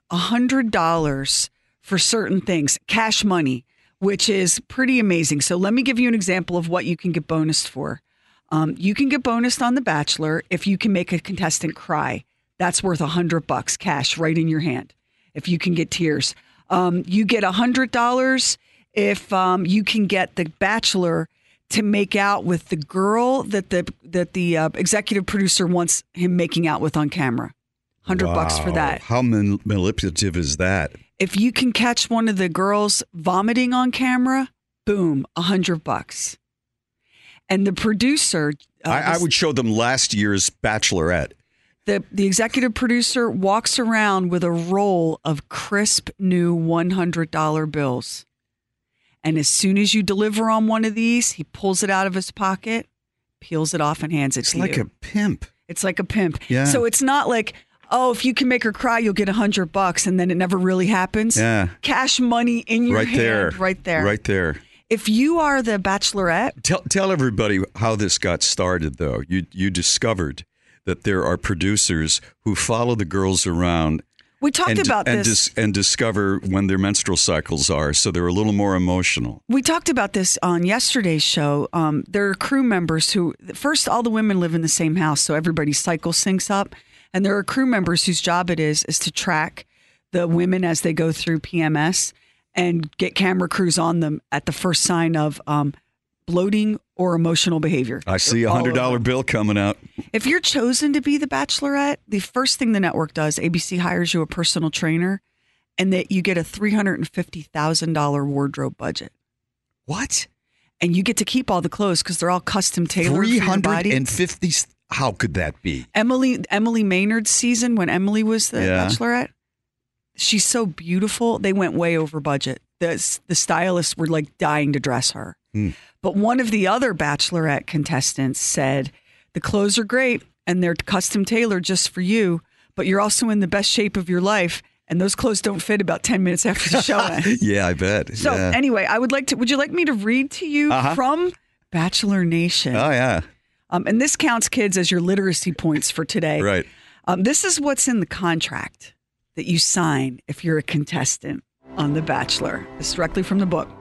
$100 for certain things, cash money, which is pretty amazing. So let me give you an example of what you can get bonused for. You can get bonused on The Bachelor if you can make a contestant cry. That's worth $100 cash right in your hand. If you can get tears, you get $100 if you can get The Bachelor to make out with the girl that the executive producer wants him making out with on camera. $100 for that. How manipulative is that? If you can catch one of the girls vomiting on camera, boom, $100. And the producer, I would show them last year's Bachelorette. The executive producer walks around with a roll of crisp new $100 bills. And as soon as you deliver on one of these, he pulls it out of his pocket, peels it off, and hands it to you. It's like a pimp. It's like a pimp. Yeah. So it's not like, oh, if you can make her cry, you'll get $100, and then it never really happens. Yeah. Cash money in your hand, right there. Right there. If you are the Bachelorette, tell everybody how this got started. Though you discovered that there are producers who follow the girls around. We talked about this. And discover when their menstrual cycles are, so they're a little more emotional. We talked about this on yesterday's show. There are crew members who, first, all the women live in the same house, so everybody's cycle syncs up. And there are crew members whose job it is to track the women as they go through PMS and get camera crews on them at the first sign of bloating or emotional behavior. I see a $100 bill coming out. If you're chosen to be the Bachelorette, the first thing the network does, ABC hires you a personal trainer, and that you get a $350,000 wardrobe budget. What? And you get to keep all the clothes because they're all custom tailored for your body. $350,000? How could that be? Emily Maynard's season, when Emily was the Bachelorette, she's so beautiful. They went way over budget. The stylists were like dying to dress her. But one of the other Bachelorette contestants said, the clothes are great and they're custom tailored just for you, but you're also in the best shape of your life. And those clothes don't fit about 10 minutes after the show ends. Yeah, I bet. So anyway, would you like me to read to you from Bachelor Nation? Oh, yeah. And this counts, kids, as your literacy points for today. Right. This is what's in the contract that you sign if you're a contestant on The Bachelor. This is directly from the book.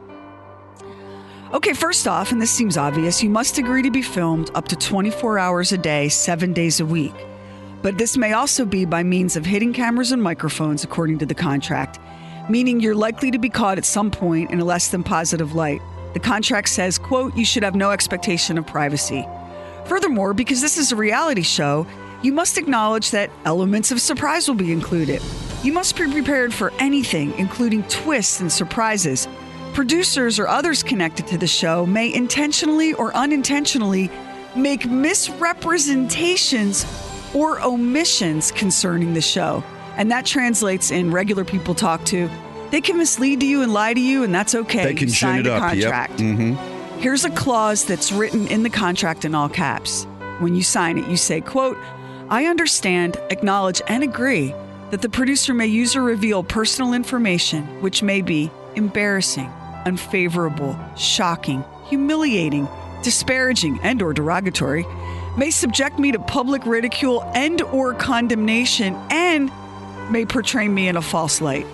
Okay, first off, and this seems obvious, you must agree to be filmed up to 24 hours a day, 7 days a week. But this may also be by means of hidden cameras and microphones, according to the contract, meaning you're likely to be caught at some point in a less than positive light. The contract says, quote, you should have no expectation of privacy. Furthermore, because this is a reality show, you must acknowledge that elements of surprise will be included. You must be prepared for anything, including twists and surprises. Producers or others connected to the show may intentionally or unintentionally make misrepresentations or omissions concerning the show. And that translates in regular people talk to. They can mislead you and lie to you, and that's okay. They can gin it up. Contract. Yep. Mm-hmm. Here's a clause that's written in the contract in all caps. When you sign it, you say, quote, I understand, acknowledge, and agree that the producer may use or reveal personal information which may be embarrassing, unfavorable, shocking, humiliating, disparaging, and or derogatory, may subject me to public ridicule and or condemnation, and may portray me in a false light.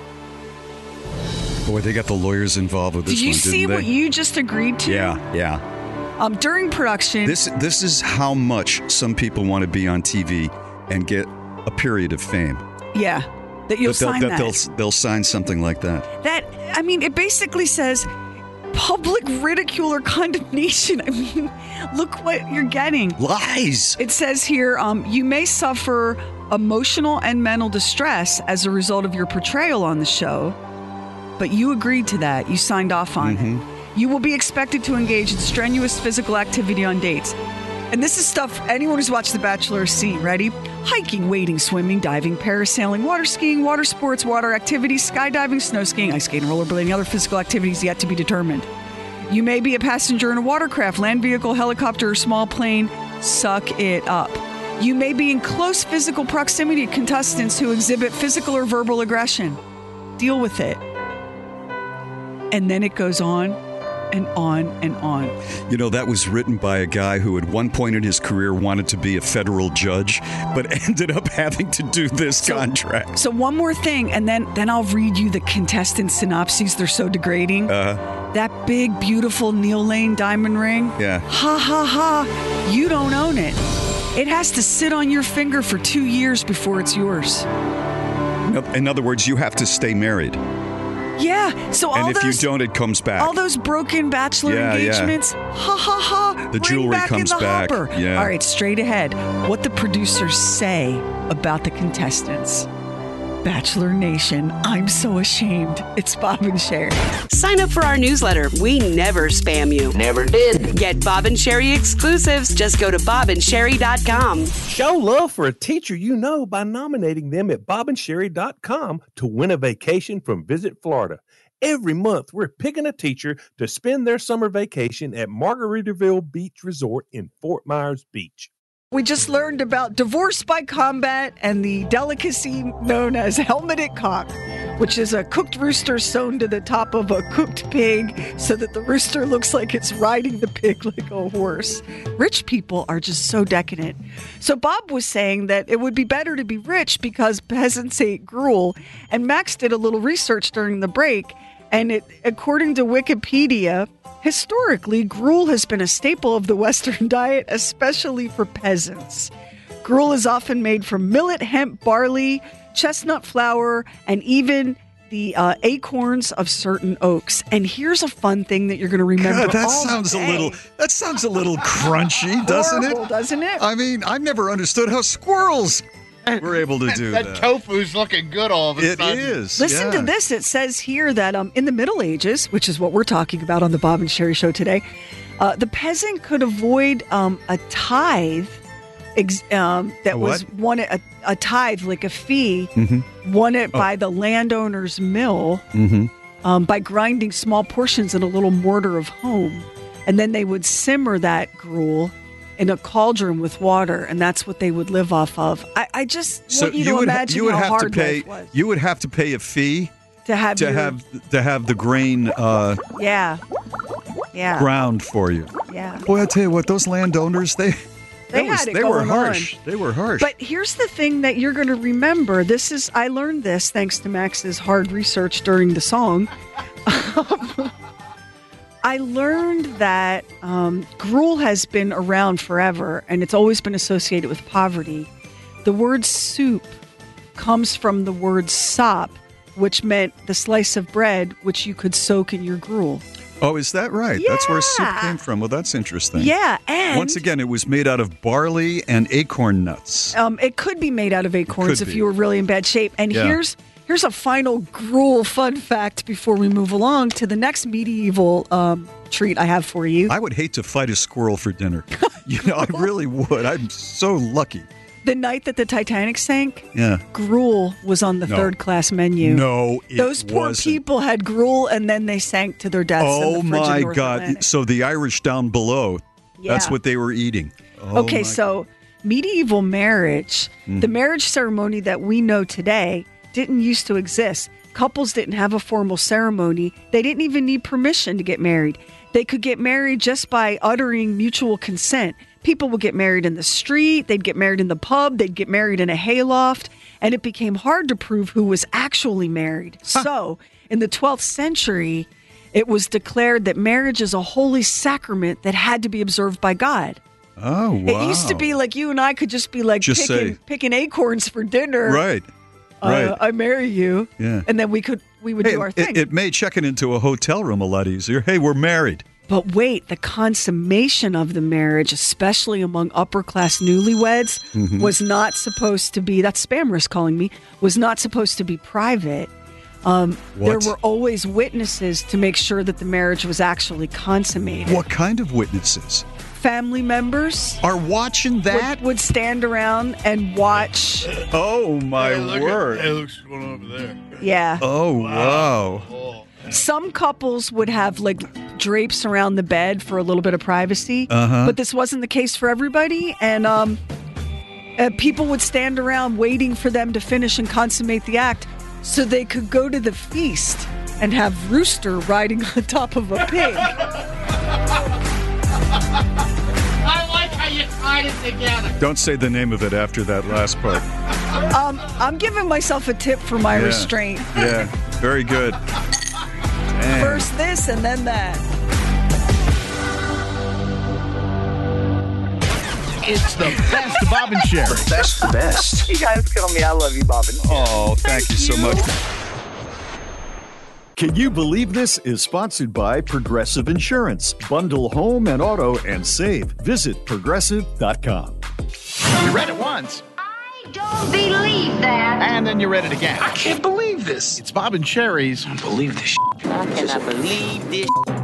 Boy, they got the lawyers involved with this one, didn't they? Did you see what you just agreed to? Yeah. During production... This is how much some people want to be on TV and get a period of fame. Yeah. That you'll sign that. They'll sign something like that. It basically says public ridicule or condemnation. I mean, look what you're getting. Lies. It says here, you may suffer emotional and mental distress as a result of your portrayal on the show, but you agreed to that. You signed off on it. You will be expected to engage in strenuous physical activity on dates. And this is stuff anyone who's watched The Bachelor has seen. Ready? Hiking, wading, swimming, diving, parasailing, water skiing, water sports, water activities, skydiving, snow skiing, ice skating, rollerblading, other physical activities yet to be determined. You may be a passenger in a watercraft, land vehicle, helicopter, or small plane. Suck it up. You may be in close physical proximity to contestants who exhibit physical or verbal aggression. Deal with it. And then it goes on and on and on. You know, that was written by a guy who at one point in his career wanted to be a federal judge, but ended up having to do this contract. So one more thing, and then I'll read you the contestant synopses. They're so degrading. That big, beautiful Neil Lane diamond ring. Yeah. Ha, ha, ha. You don't own it. It has to sit on your finger for 2 years before it's yours. In other words, you have to stay married. Yeah, so all and if those, you don't, it comes back. all those broken bachelor engagements, ha ha ha, The jewelry back comes in the back. hopper. Yeah. All right, straight ahead. What the producers say about the contestants. Bachelor Nation, I'm so ashamed. It's Bob and Sherry. Sign up for our newsletter. We never spam you. Never did. Get Bob and Sherry exclusives. Just go to bobandsherry.com. Show love for a teacher you know by nominating them at bobandsherry.com to win a vacation from Visit Florida. Every month, we're picking a teacher to spend their summer vacation at Margaritaville Beach Resort in Fort Myers Beach. We just learned about divorce by combat and the delicacy known as helmeted cock, which is a cooked rooster sewn to the top of a cooked pig so that the rooster looks like it's riding the pig like a horse. Rich people are just so decadent. So Bob was saying that it would be better to be rich because peasants ate gruel. And Max did a little research during the break. And according to Wikipedia, historically, gruel has been a staple of the Western diet, especially for peasants. Gruel is often made from millet, hemp, barley, chestnut flour, and even the acorns of certain oaks. And here's a fun thing that you're going to remember. God, that all sounds day. a little crunchy, doesn't Horrible, it? Doesn't it? I mean, I've never understood how squirrels were able to do that. That tofu's looking good all of a sudden. It is. Listen to this. It says here that in the Middle Ages, which is what we're talking about on the Bob and Sherry Show today, the peasant could avoid a tithe was won a tithe, like a fee, won by the landowner's mill by grinding small portions in a little mortar of home. And then they would simmer that gruel in a cauldron with water, and that's what they would live off of. I just want you to imagine how hard life was. You would have to pay a fee to have the grain ground for you. Yeah. Boy, I tell you what, those landowners, they were harsh. They were harsh. But here's the thing that you're going to remember. I learned this thanks to Max's hard research during the song. I learned that gruel has been around forever, and it's always been associated with poverty. The word soup comes from the word sop, which meant the slice of bread which you could soak in your gruel. Oh, is that right? Yeah. That's where soup came from. Well, that's interesting. Yeah, and once again, it was made out of barley and acorn nuts. It could be made out of acorns if you were really in bad shape. And here's a final gruel fun fact before we move along to the next medieval treat I have for you. I would hate to fight a squirrel for dinner. I really would. I'm so lucky. The night that the Titanic sank, yeah, gruel was on the third-class menu. No, those poor people had gruel, and then they sank to their deaths. Oh in the frigid my North God! Atlantic. So the Irish down below, that's what they were eating. Oh, okay, so medieval marriage, the marriage ceremony that we know today, didn't used to exist. Couples didn't have a formal ceremony. They didn't even need permission to get married. They could get married just by uttering mutual consent. People would get married in the street, they'd get married in the pub, they'd get married in a hayloft, and it became hard to prove who was actually married. So, in the 12th century, it was declared that marriage is a holy sacrament that had to be observed by God. Oh, wow. It used to be like you and I could just be like picking acorns for dinner. Right. Right. I marry you. Yeah. And then we would do our thing. It made checking into a hotel room a lot easier. Hey, we're married. But wait, the consummation of the marriage, especially among upper-class newlyweds, was not supposed to be, that's spam risk calling me, was not supposed to be private. There were always witnesses to make sure that the marriage was actually consummated. What kind of witnesses? family members are watching that. Would stand around and watch. Oh my word! Hey, look what's going on over there. Yeah. Oh wow. Some couples would have like drapes around the bed for a little bit of privacy, but this wasn't the case for everybody, and people would stand around waiting for them to finish and consummate the act so they could go to the feast and have Rooster riding on top of a pig. I like how you tied it together. Don't say the name of it after that last part. I'm giving myself a tip for my restraint. Yeah, very good. Man. First this and then that. It's the best Bob and Sherry. The best. You guys kill me. I love you, Bob and Sherry. Oh, thank you so much. Can you believe this is sponsored by Progressive Insurance? Bundle home and auto and save. Visit progressive.com. You read it once. Don't believe that. And then you read it again. I can't believe this. It's Bob and Sherry's. I believe this. I cannot believe this.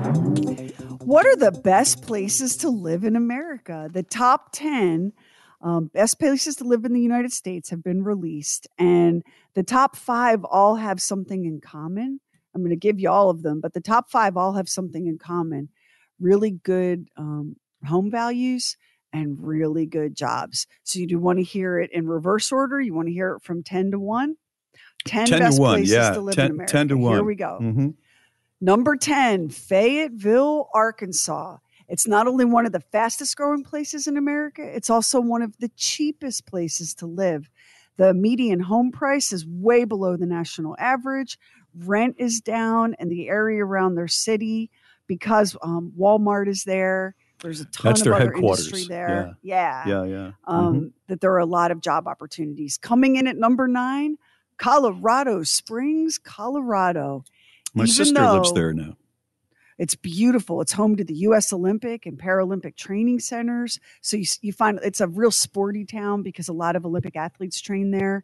What are the best places to live in America? The top 10 best places to live in the United States have been released, and the top 5 all have something in common. I'm going to give you all of them, but the top 5 all have something in common. Really good home values and really good jobs. So you do want to hear it in reverse order? You want to hear it from 10 to 1? 10 best to 1, places yeah. to live 10, in America. 10 to 1. Here we go. Mm-hmm. Number 10, Fayetteville, Arkansas. It's not only one of the fastest growing places in America, it's also one of the cheapest places to live. The median home price is way below the national average. Rent is down in the area around their city because Walmart is there. There's a ton That's of their other headquarters. industry there. Yeah. Mm-hmm. That there are a lot of job opportunities. Coming in at number 9, Colorado Springs, Colorado. My sister lives there now. It's beautiful. It's home to the U.S. Olympic and Paralympic training centers. So you find it's a real sporty town because a lot of Olympic athletes train there.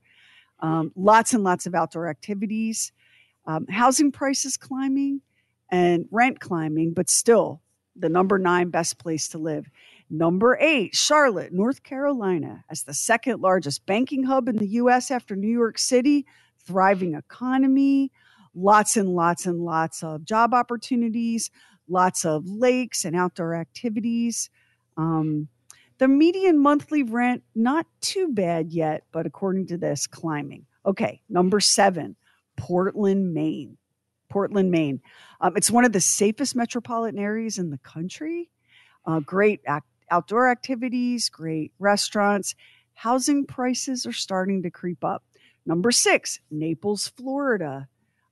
Lots and lots of outdoor activities. Housing prices climbing and rent climbing, but still the number 9 best place to live. Number 8, Charlotte, North Carolina, as the second largest banking hub in the U.S. after New York City. Thriving economy. Lots and lots and lots of job opportunities, lots of lakes and outdoor activities. The median monthly rent, not too bad yet, but according to this, climbing. Okay, number 7, Portland, Maine. Portland, Maine. It's one of the safest metropolitan areas in the country. Great outdoor activities, great restaurants. Housing prices are starting to creep up. Number 6, Naples, Florida.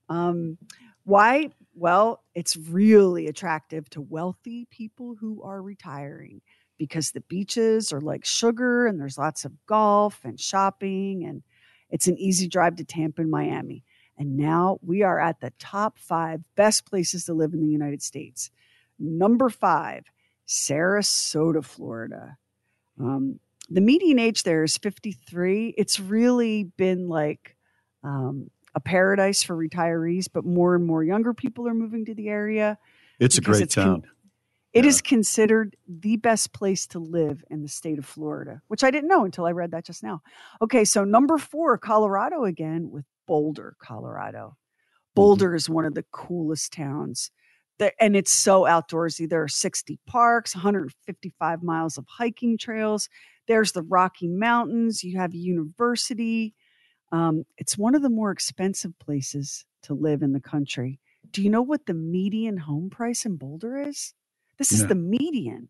Why? Well, it's really attractive to wealthy people who are retiring because the beaches are like sugar and there's lots of golf and shopping, and it's an easy drive to Tampa and Miami. And now we are at the top 5 best places to live in the United States. Number 5, Sarasota, Florida. The median age there is 53. It's really been like a paradise for retirees, but more and more younger people are moving to the area. It's a great town. It is considered the best place to live in the state of Florida, which I didn't know until I read that just now. Okay, so number 4, Colorado again, with Boulder, Colorado. Boulder is one of the coolest towns. And it's so outdoorsy. There are 60 parks, 155 miles of hiking trails. There's the Rocky Mountains. You have a university. It's one of the more expensive places to live in the country. Do you know what the median home price in Boulder is? This is the median,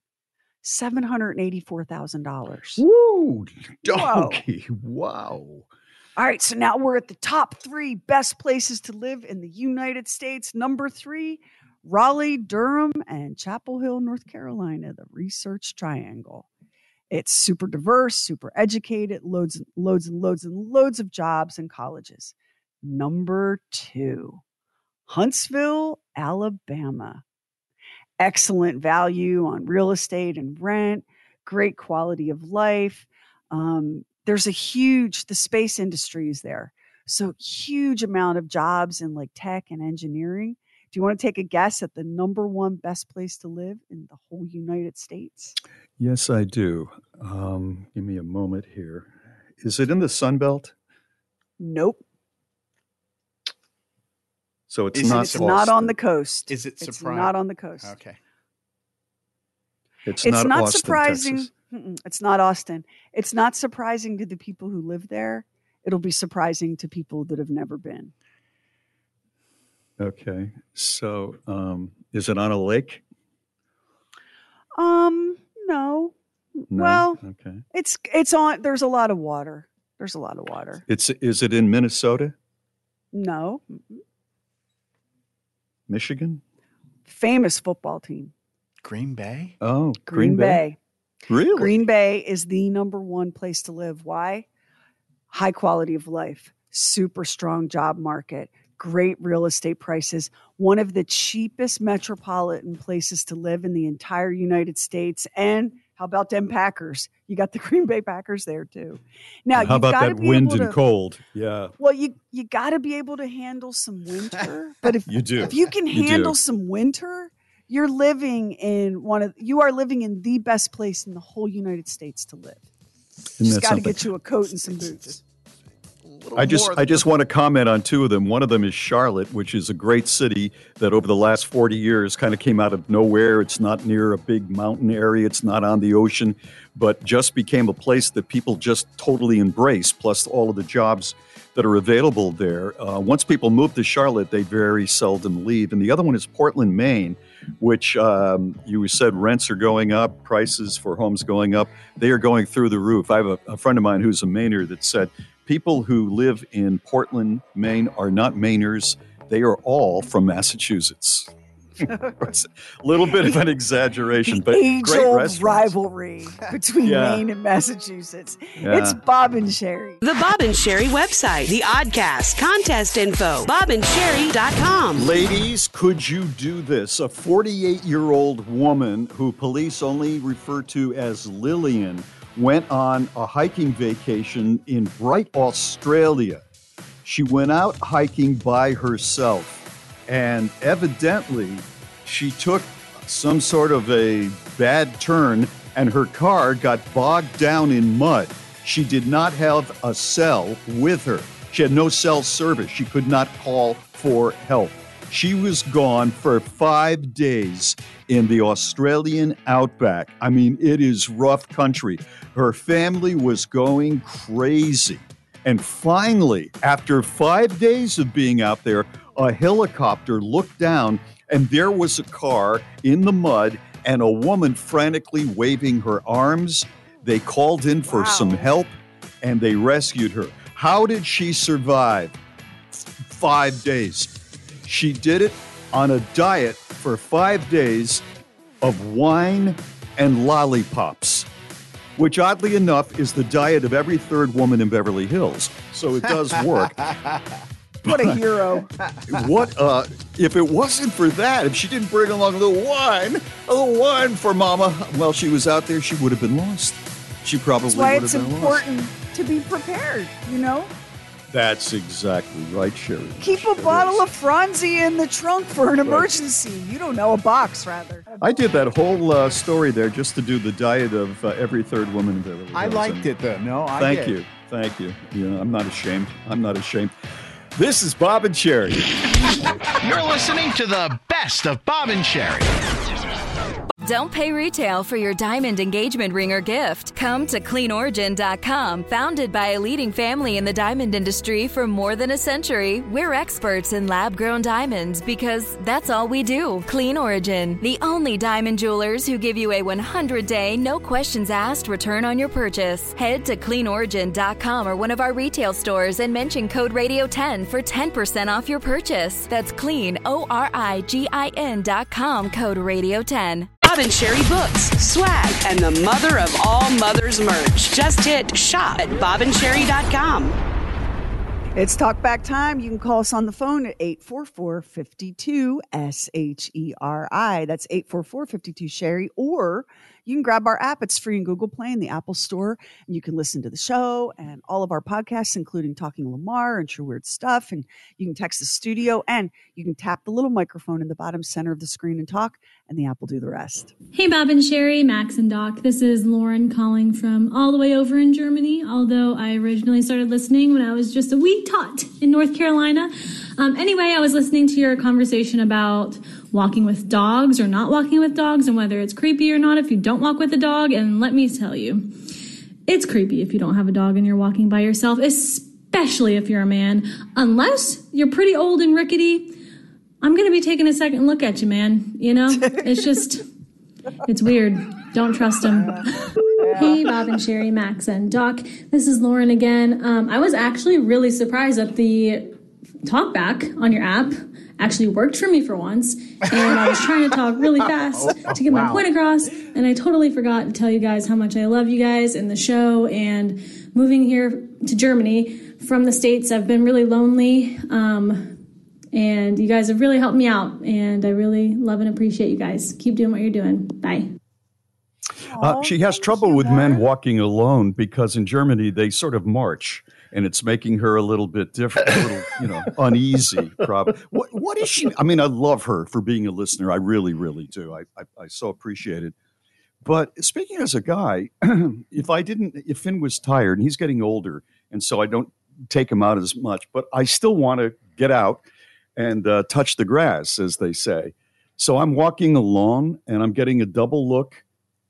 $784,000. Woo, donkey. Wow. All right, so now we're at the top 3 best places to live in the United States. Number 3, Raleigh, Durham, and Chapel Hill, North Carolina, the Research Triangle. It's super diverse, super educated, loads and loads of jobs and colleges. Number 2, Huntsville, Alabama. Excellent value on real estate and rent, great quality of life. There's the space industry is there. So huge amount of jobs in like tech and engineering. Do you want to take a guess at the number one best place to live in the whole United States? Yes, I do. Give me a moment here. Is it in the Sun Belt? Nope. So it's It's not on the coast. Is it It's not on the coast. Okay. It's not Austin, surprising. Texas. It's not Austin. It's not surprising to the people who live there. It'll be surprising to people that have never been. Okay. So is it on a lake? No. No. Well, okay. it's on. There's a lot of water. Is it in Minnesota? No. Michigan? Famous football team. Green Bay? Oh, Green Bay. Really? Green Bay is the number one place to live. Why? High quality of life, super strong job market, great real estate prices, one of the cheapest metropolitan places to live in the entire United States. And how about them Packers? You got the Green Bay Packers there too. Now, how about that wind and cold? Yeah. Well, you got to be able to handle some winter. But if you can handle some winter, you are living in the best place in the whole United States to live. You just got to get you a coat and some boots. I just want to comment on two of them. One of them is Charlotte, which is a great city that over the last 40 years kind of came out of nowhere. It's not near a big mountain area. It's not on the ocean, but just became a place that people just totally embrace, plus all of the jobs that are available there. Once people move to Charlotte, they very seldom leave. And the other one is Portland, Maine, which you said rents are going up, prices for homes going up. They are going through the roof. I have a friend of mine who's a Mainer that said people who live in Portland, Maine are not Mainers. They are all from Massachusetts. It's a little bit of an exaggeration, but age-old rivalry between Maine and Massachusetts. Yeah. It's Bob and Sherry. The Bob and Sherry website, the Oddcast, contest info, bobandsherry.com. Ladies, could you do this? A 48-year-old woman who police only refer to as Lillian went on a hiking vacation in Bright, Australia. She went out hiking by herself. And evidently, she took some sort of a bad turn and her car got bogged down in mud. She did not have a cell with her. She had no cell service. She could not call for help. She was gone for 5 days in the Australian outback. I mean, it is rough country. Her family was going crazy. And finally, after 5 days of being out there, a helicopter looked down and there was a car in the mud and a woman frantically waving her arms. They called in for some help and they rescued her. How did she survive 5 days? She did it on a diet for 5 days of wine and lollipops, which oddly enough is the diet of every third woman in Beverly Hills. So it does work. What a hero. If it wasn't for that, if she didn't bring along a little wine for Mama while she was out there, she would have been lost. She probably would have been lost. That's why it's important to be prepared, you know? That's exactly right, Sherry. Keep a bottle of Franzi in the trunk for an emergency. You don't know, a box, rather. I did that whole story there just to do the diet of every third woman in Beverly Hills. I liked it, though. No, I Thank you. Thank you. I'm not ashamed. This is Bob and Sherry. You're listening to the best of Bob and Sherry. Don't pay retail for your diamond engagement ring or gift. Come to CleanOrigin.com. Founded by a leading family in the diamond industry for more than a century, we're experts in lab-grown diamonds because that's all we do. Clean Origin, the only diamond jewelers who give you a 100-day, no questions asked return on your purchase. Head to CleanOrigin.com or one of our retail stores and mention code Radio10 for 10% off your purchase. That's CleanOrigin.com, code Radio10. Bob and Sherry books, swag, and the mother of all mothers merch. Just hit shop at bobandsherry.com. It's talkback time. You can call us on the phone at 844-52-SHERI. That's 844-52-SHERI. Or you can grab our app. It's free in Google Play and the Apple Store. And you can listen to the show and all of our podcasts, including Talking Lamar and True Weird Stuff. And you can text the studio, and you can tap the little microphone in the bottom center of the screen and talk, and the app will do the rest. Hey, Bob and Sherry, Max and Doc. This is Lauren calling from all the way over in Germany, although I originally started listening when I was just a wee tot in North Carolina. Anyway, I was listening to your conversation about walking with dogs or not walking with dogs and whether it's creepy or not if you don't walk with a dog. And let me tell you, it's creepy if you don't have a dog and you're walking by yourself, especially if you're a man. Unless you're pretty old and rickety, I'm going to be taking a second look at you, man. You know, it's just, it's weird. Don't trust them. Hey, Bob and Sherry, Max and Doc. This is Lauren again. I was actually really surprised that the talkback on your app actually worked for me for once. And I was trying to talk really fast to get my point across. And I totally forgot to tell you guys how much I love you guys and the show. And moving here to Germany from the States, I've been really lonely. And you guys have really helped me out. And I really love and appreciate you guys. Keep doing what you're doing. Bye. She has trouble with men walking alone because in Germany they sort of march, and it's making her a little bit different, a little, uneasy. Probably. What is she? I mean, I love her for being a listener. I really, really do. I so appreciate it. But speaking as a guy, if Finn was tired, and he's getting older, and so I don't take him out as much, but I still want to get out and touch the grass, as they say. So I'm walking alone, and I'm getting a double look.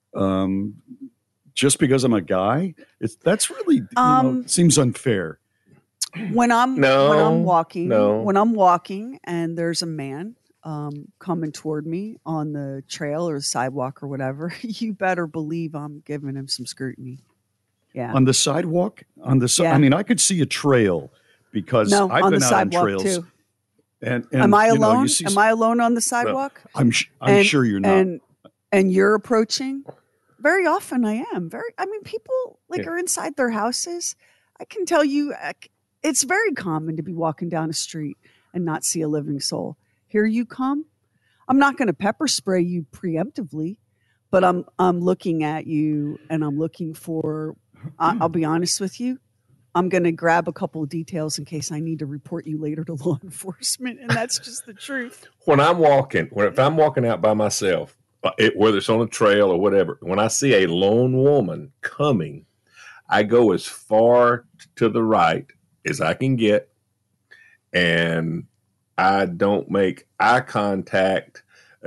Just because I'm a guy, that's really seems unfair. When I'm walking and there's a man coming toward me on the trail or the sidewalk or whatever, you better believe I'm giving him some scrutiny. Yeah, on the sidewalk, I mean, I could see a trail because I've been out on trails. Too. And am I alone? Am I alone on the sidewalk? I'm sure you're not. And you're approaching. Very often I am. People are inside their houses. I can tell you it's very common to be walking down a street and not see a living soul. Here you come. I'm not going to pepper spray you preemptively, but I'm looking at you and I'm looking for, I'll be honest with you, I'm going to grab a couple of details in case I need to report you later to law enforcement, and that's just the truth. If I'm walking out by myself, whether it's on a trail or whatever, when I see a lone woman coming, I go as far to the right as I can get, and I don't make eye contact.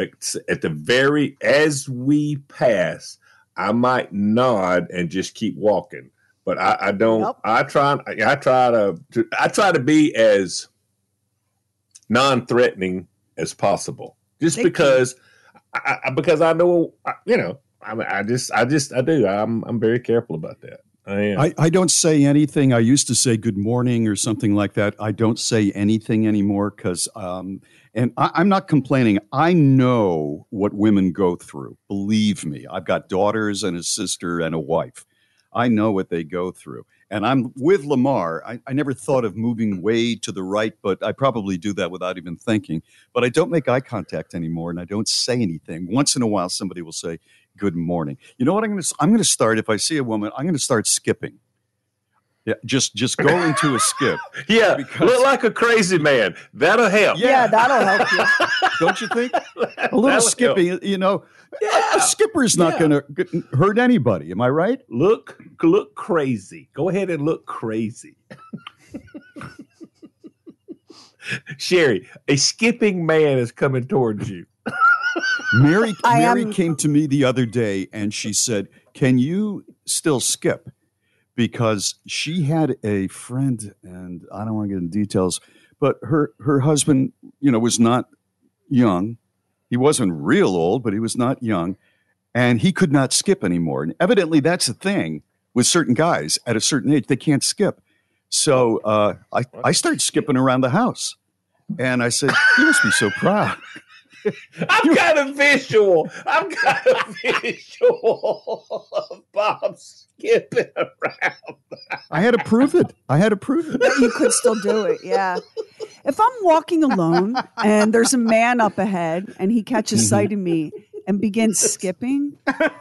As we pass, I might nod and just keep walking, but I don't. Nope. I try to be as non-threatening as possible, just because I know, I do. I'm very careful about that. I am. I don't say anything. I used to say good morning or something like that. I don't say anything anymore because, and I'm not complaining. I know what women go through. Believe me, I've got daughters and a sister and a wife. I know what they go through. And I'm with Lamar. I never thought of moving way to the right, but I probably do that without even thinking. But I don't make eye contact anymore, and I don't say anything. Once in a while, somebody will say, good morning. You know what I'm going to start? If I see a woman, I'm going to start skipping. Yeah, just go into a skip. Yeah, look like a crazy man. That'll help. Yeah, that'll help you. Don't you think? A little skipping, help. A skipper's not going to hurt anybody. Am I right? Look crazy. Go ahead and look crazy. Sherry, a skipping man is coming towards you. Mary came to me the other day and she said, can you still skip? Because she had a friend, and I don't want to get into details, but her husband, was not young. He wasn't real old, but he was not young, and he could not skip anymore. And evidently that's a thing with certain guys at a certain age. They can't skip. So I started skipping around the house, and I said, you must be so proud. I've got a visual of Bob skipping around. I had to prove it. You could still do it, yeah. If I'm walking alone and there's a man up ahead and he catches sight of me, and begin skipping.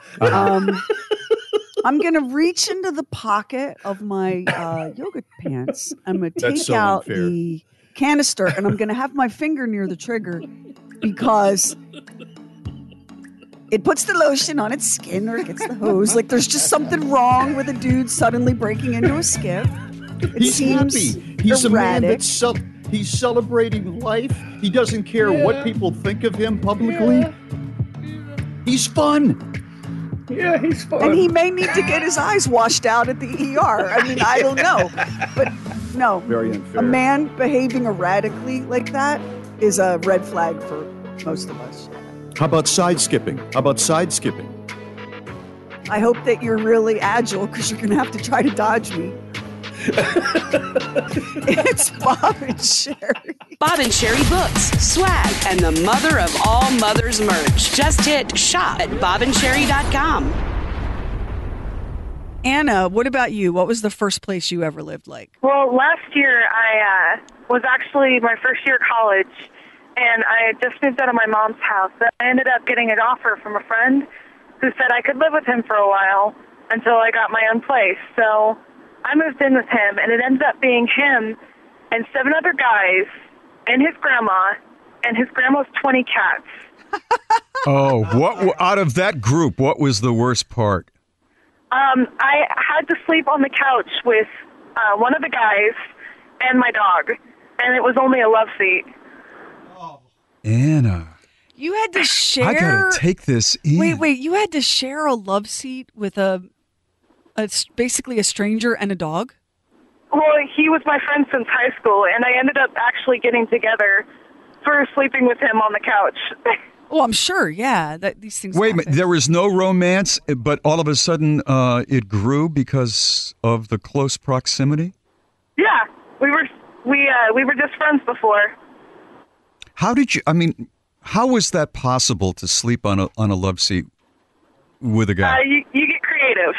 I'm going to reach into the pocket of my yoga pants. I'm going to take out the canister, and I'm going to have my finger near the trigger because it puts the lotion on its skin or it gets the hose. Like there's just something wrong with a dude suddenly breaking into a skip. He's happy. He's erratic. a man he's celebrating life. He doesn't care what people think of him publicly. He's fun. Yeah, he's fun. And he may need to get his eyes washed out at the ER. I mean, I don't know. But no. Very unfair. A man behaving erratically like that is a red flag for most of us. How about side skipping? I hope that you're really agile because you're going to have to try to dodge me. It's Bob and Sherry. Bob and Sherry books, swag, and the mother of all mothers merch. Just hit shop at bobandcherry.com. Anna, what about you? What was the first place you ever lived like? Well, last year I was actually my first year of college, and I had just moved out of my mom's house. I ended up getting an offer from a friend who said I could live with him for a while until I got my own place. So I moved in with him, and it ended up being him and 7 other guys and his grandma and his grandma's 20 cats. Oh, what out of that group, what was the worst part? I had to sleep on the couch with one of the guys and my dog, and it was only a love seat. Anna. You had to share. I gotta take this in. Wait. You had to share a love seat with basically a stranger and a dog? Well, he was my friend since high school, and I ended up actually getting together for sleeping with him on the couch. Oh, I'm sure, yeah. These things Wait a happen. minute, there was no romance, but all of a sudden it grew because of the close proximity? Yeah, we were just friends before. How was that possible to sleep on a love seat with a guy? You get creative.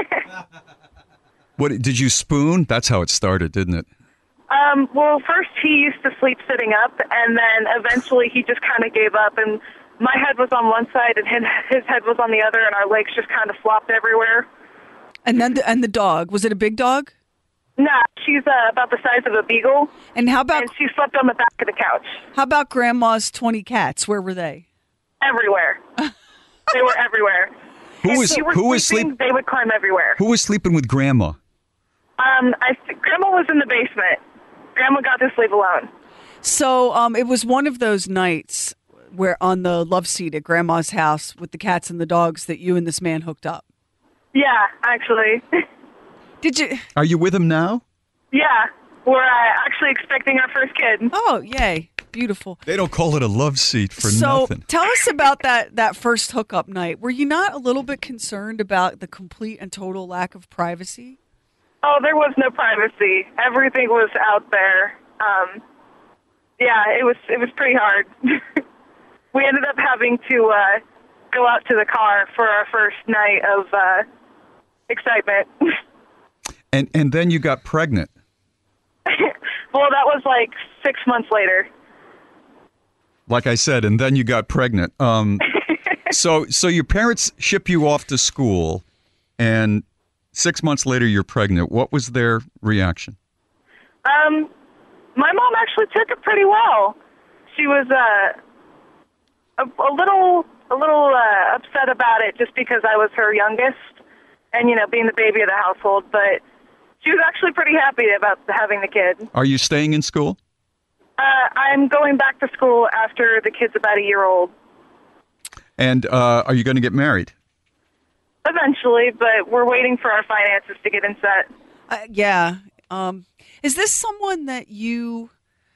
What did you spoon? That's how it started, didn't it? Well, first he used to sleep sitting up, and then eventually he just kind of gave up, and my head was on one side and his head was on the other, and our legs just kind of flopped everywhere. And then the dog, was it a big dog? Nah, she's about the size of a beagle. And how about? And she slept on the back of the couch. How about Grandma's 20 cats? Where were they? Everywhere. They were everywhere. Who was sleeping? They would climb everywhere. Who was sleeping with Grandma? Grandma was in the basement. Grandma got to sleep alone. So it was one of those nights where on the love seat at Grandma's house with the cats and the dogs that you and this man hooked up. Yeah, actually. Did you? Are you with him now? Yeah, we're actually expecting our first kid. Oh, yay. Beautiful. They don't call it a love seat for nothing. So tell us about that first hookup night. Were you not a little bit concerned about the complete and total lack of privacy? Oh, there was no privacy. Everything was out there. Yeah, it was pretty hard. We ended up having to go out to the car for our first night of excitement. And then you got pregnant. Well, that was like 6 months later. Like I said, and then you got pregnant. So your parents ship you off to school, and 6 months later you're pregnant. What was their reaction? My mom actually took it pretty well. She was a little upset about it just because I was her youngest, and being the baby of the household. But she was actually pretty happy about having the kid. Are you staying in school? I'm going back to school after the kid's about a year old. And are you going to get married? Eventually, but we're waiting for our finances to get in set. Yeah. Is this someone that you...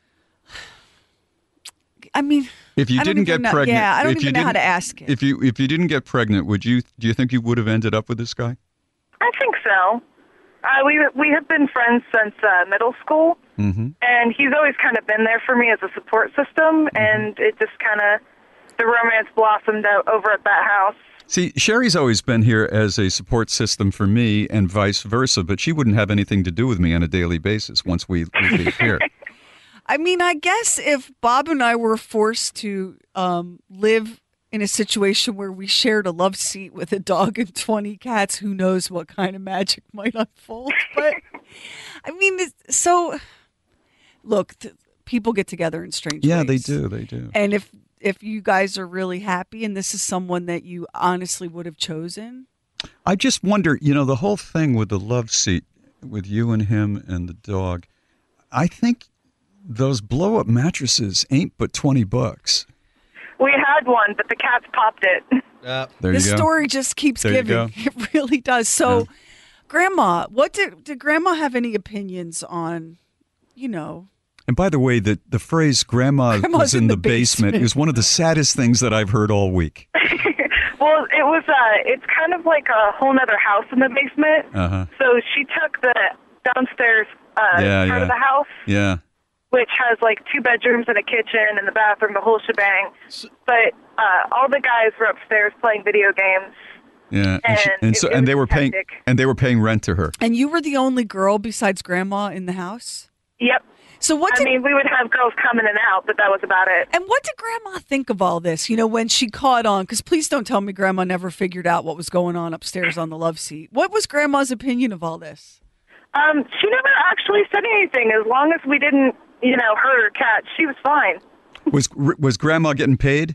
I mean... If you didn't get pregnant... Yeah, I don't even know how to ask it. If you didn't get pregnant, do you think you would have ended up with this guy? I think so. We have been friends since middle school, and he's always kind of been there for me as a support system, and it just kind of, the romance blossomed out over at that house. See, Sherry's always been here as a support system for me and vice versa, but she wouldn't have anything to do with me on a daily basis once we leave here. I mean, I guess if Bob and I were forced to live in a situation where we shared a love seat with a dog and 20 cats, who knows what kind of magic might unfold. But, I mean, look, people get together in strange ways. Yeah, they do. They do. And if you guys are really happy and this is someone that you honestly would have chosen. I just wonder, the whole thing with the love seat with you and him and the dog, I think those blow-up mattresses ain't but $20. We had one, but the cats popped it. There you The go. story just keeps There you giving. go. It really does. So, Grandma, what did Grandma have any opinions on, And by the way, the phrase Grandma's was in the basement is one of the saddest things that I've heard all week. Well, it's kind of like a whole nother house in the basement. Uh-huh. So she took the downstairs part of the house, Yeah. which has like 2 bedrooms and a kitchen and the bathroom, the whole shebang. But all the guys were upstairs playing video games. Yeah. And it they was were paying hectic. and they were paying rent to her. And you were the only girl besides Grandma in the house? Yep. So I mean, we would have girls come in and out, but that was about it. And what did Grandma think of all this? When she caught on, because please don't tell me Grandma never figured out what was going on upstairs on the love seat. What was Grandma's opinion of all this? She never actually said anything. As long as we didn't, hurt her cat, she was fine. Was Grandma getting paid?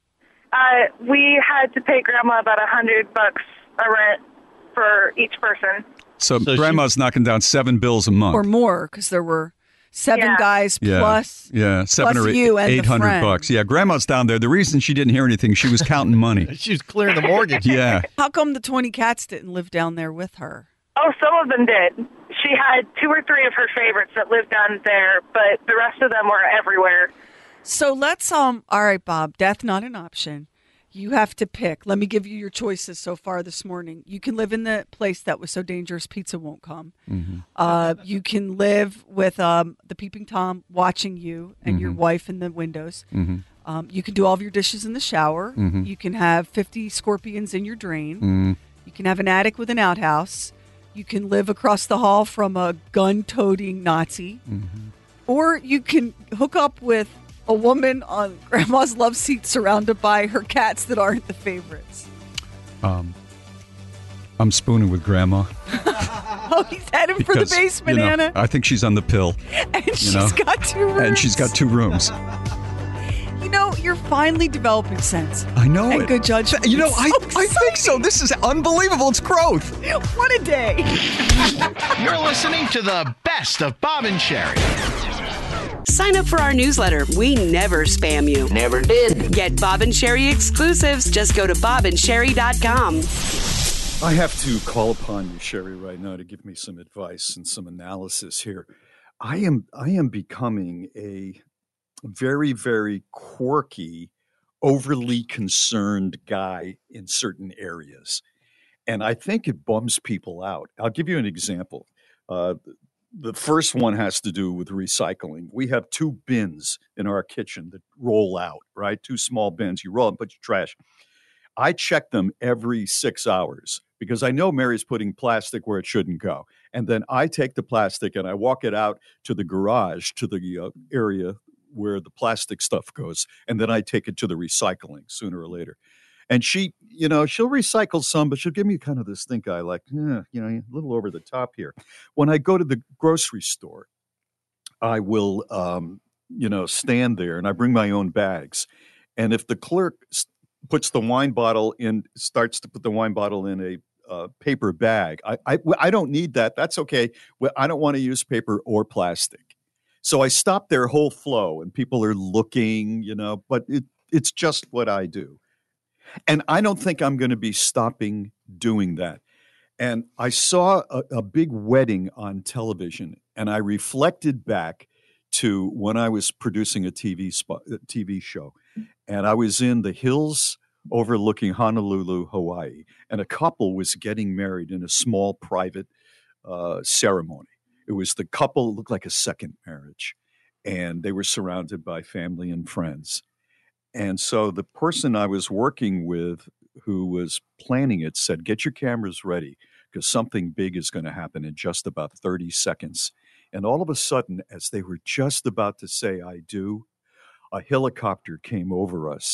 We had to pay Grandma about $100 a rent for each person. So Grandma's knocking down 7 bills a month. Or more, because there were 7 guys plus. Yeah, 7 plus or you and the $800. Yeah, Grandma's down there. The reason she didn't hear anything, she was counting money. She was clearing the mortgage. Yeah. How come the 20 cats didn't live down there with her? Oh, some of them did. She had 2 or 3 of her favorites that lived down there, but the rest of them were everywhere. So let's all right, Bob, death not an option. You have to pick. Let me give you your choices so far this morning. You can live in the place that was so dangerous pizza won't come. Mm-hmm. You can live with the peeping Tom watching you and your wife in the windows. Mm-hmm. You can do all of your dishes in the shower. Mm-hmm. You can have 50 scorpions in your drain. Mm-hmm. You can have an attic with an outhouse. You can live across the hall from a gun-toting Nazi. Mm-hmm. Or you can hook up with a woman on Grandma's love seat surrounded by her cats that aren't the favorites. I'm spooning with Grandma. Oh, he's heading for the basement, Anna. I think she's on the pill. And she's got 2 rooms. And she's got 2 rooms. You're finally developing sense. I know and it. good judgment. I think so. This is unbelievable. It's growth. What a day. You're listening to the best of Bob and Sherry. Sign up for our newsletter. We never spam you. Never did. Get Bob and Sherry exclusives. Just go to bobandsherry.com. I have to call upon you, Sherry, right now to give me some advice and some analysis here. I am becoming a very, very quirky, overly concerned guy in certain areas. And I think it bums people out. I'll give you an example. The first one has to do with recycling. We have 2 bins in our kitchen that roll out, right? 2 small bins. You roll and put your trash. I check them every 6 hours because I know Mary's putting plastic where it shouldn't go. And then I take the plastic and I walk it out to the garage, to the area where the plastic stuff goes. And then I take it to the recycling sooner or later. And she'll recycle some, but she'll give me kind of this stink eye like, a little over the top here. When I go to the grocery store, I will, stand there and I bring my own bags. And if the clerk puts the wine bottle in, starts to put the wine bottle in a paper bag, I don't need that. That's okay. I don't want to use paper or plastic. So I stop their whole flow and people are looking, but it's just what I do. And I don't think I'm going to be stopping doing that. And I saw a big wedding on television, and I reflected back to when I was producing a TV show. And I was in the hills overlooking Honolulu, Hawaii, and a couple was getting married in a small private ceremony. It was the couple, it looked like a second marriage, and they were surrounded by family and friends. And so the person I was working with who was planning it said, get your cameras ready because something big is going to happen in just about 30 seconds. And all of a sudden, as they were just about to say, I do, a helicopter came over us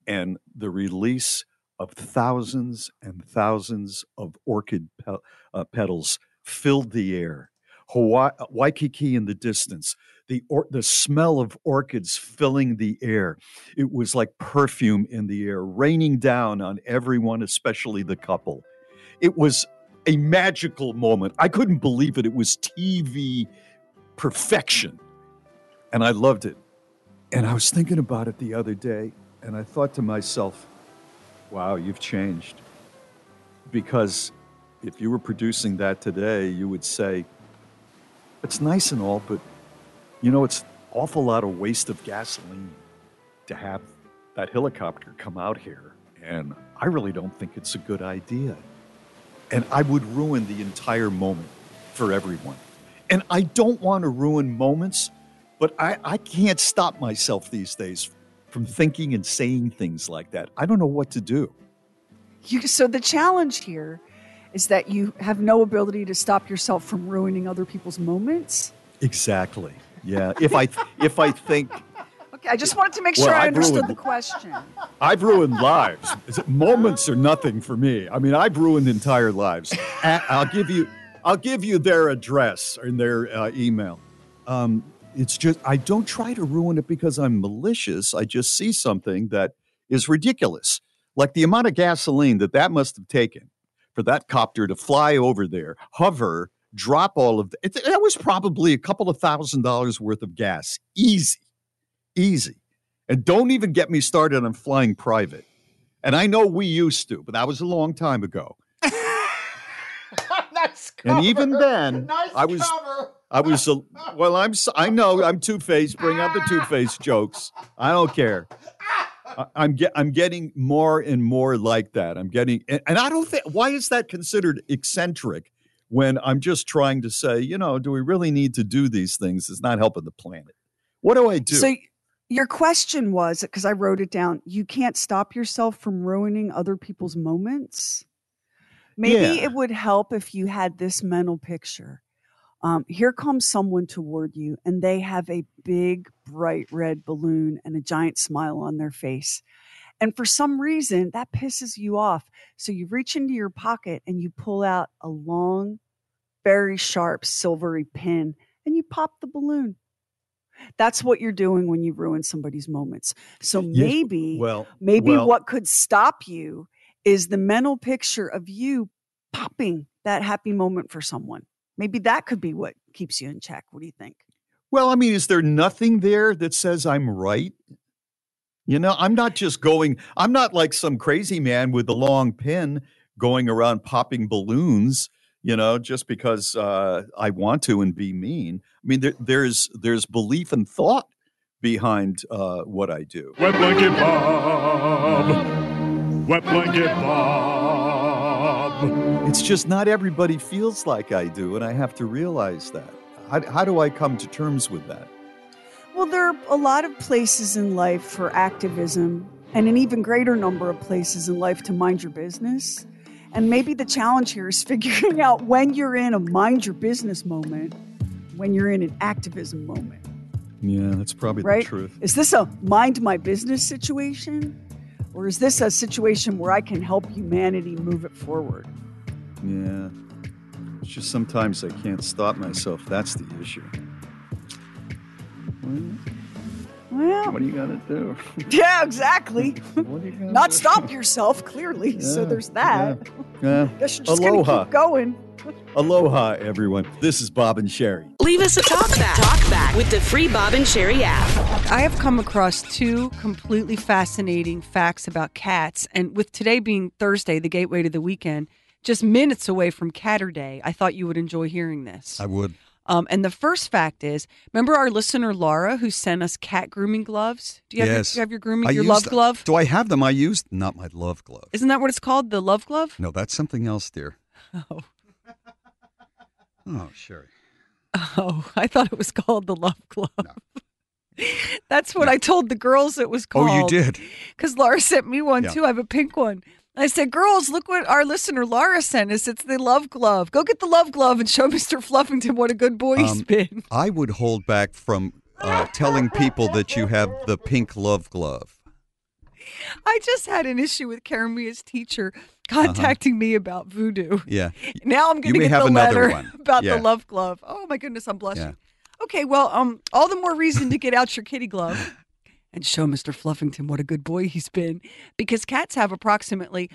and the release of thousands and thousands of orchid petals filled the air. Waikiki in the distance, the smell of orchids filling the air. It was like perfume in the air, raining down on everyone, especially the couple. It was a magical moment. I couldn't believe it. It was TV perfection, and I loved it. And I was thinking about it the other day, and I thought to myself, wow, you've changed. Because if you were producing that today, you would say, it's nice and all, but, it's an awful lot of waste of gasoline to have that helicopter come out here. And I really don't think it's a good idea. And I would ruin the entire moment for everyone. And I don't want to ruin moments, but I can't stop myself these days from thinking and saying things like that. I don't know what to do. So the challenge here is that you have no ability to stop yourself from ruining other people's moments? Exactly. Yeah. If I think... Okay, I just wanted to make sure I understood the question. I've ruined lives. Moments are nothing for me. I mean, I've ruined entire lives. I'll give you their address and their email. It's just, I don't try to ruin it because I'm malicious. I just see something that is ridiculous. Like the amount of gasoline that must have taken for that copter to fly over there, hover, drop all of it. That was probably a couple of $1,000s worth of gas. Easy. And don't even get me started on flying private. And I know we used to, but that was a long time ago. Nice cover. And even then, nice I know I'm two-faced. Bring out the two-faced jokes. I don't care. I'm getting more and more like that. And I don't think, why is that considered eccentric when I'm just trying to say, do we really need to do these things? It's not helping the planet. What do I do? So your question was, because I wrote it down, you can't stop yourself from ruining other people's moments. Maybe it would help if you had this mental picture. Here comes someone toward you, and they have a big, bright red balloon and a giant smile on their face. And for some reason, that pisses you off. So you reach into your pocket and you pull out a long, very sharp, silvery pin, and you pop the balloon. That's what you're doing when you ruin somebody's moments. So maybe what could stop you is the mental picture of you popping that happy moment for someone. Maybe that could be what keeps you in check. What do you think? Well, I mean, is there nothing there that says I'm right? I'm not like some crazy man with a long pin going around popping balloons, just because I want to and be mean. I mean, there's belief and thought behind what I do. Wet Blanket Bob. Wet Blanket Bob. It's just not everybody feels like I do, and I have to realize that. How do I come to terms with that? Well, there are a lot of places in life for activism and an even greater number of places in life to mind your business. And maybe the challenge here is figuring out when you're in a mind your business moment, when you're in an activism moment. Yeah, that's probably right? The truth. Is this a mind my business situation? Or is this a situation where I can help humanity move it forward? Yeah. It's just sometimes I can't stop myself. That's the issue. Well, what are you going to do? Yeah, exactly. What are you gonna Not do? stop yourself, clearly. Yeah, So there's that. Yeah. Guess you're just going to keep going. Aloha, everyone. This is Bob and Sherry. Leave us a talk back with the free Bob and Sherry app. I have come across two completely fascinating facts about cats. And with today being Thursday, the gateway to the weekend, just minutes away from Catter Day, I thought you would enjoy hearing this. I would. And the first fact is, remember our listener Laura who sent us cat grooming gloves? Do you have your grooming, your love glove? Do I have them? I used not my love glove. Isn't that what it's called? The love glove? No, that's something else, dear. Oh. Oh, Sherry. Oh, I thought it was called the love glove. No. That's what I told the girls it was called. Oh, you did? Because Laura sent me one too. I have a pink one. I said, girls, look what our listener Laura sent us. It's the love glove. Go get the love glove and show Mr. Fluffington what a good boy he's been. I would hold back from telling people that you have the pink love glove. I just had an issue with Karamia's teacher contacting me about voodoo. Yeah. Now I'm going to You may get have the another letter one. about Yeah. the love glove. Oh my goodness, I'm blushing. Yeah. Okay, well, all the more reason to get out your kitty glove and show Mr. Fluffington what a good boy he's been, because cats have approximately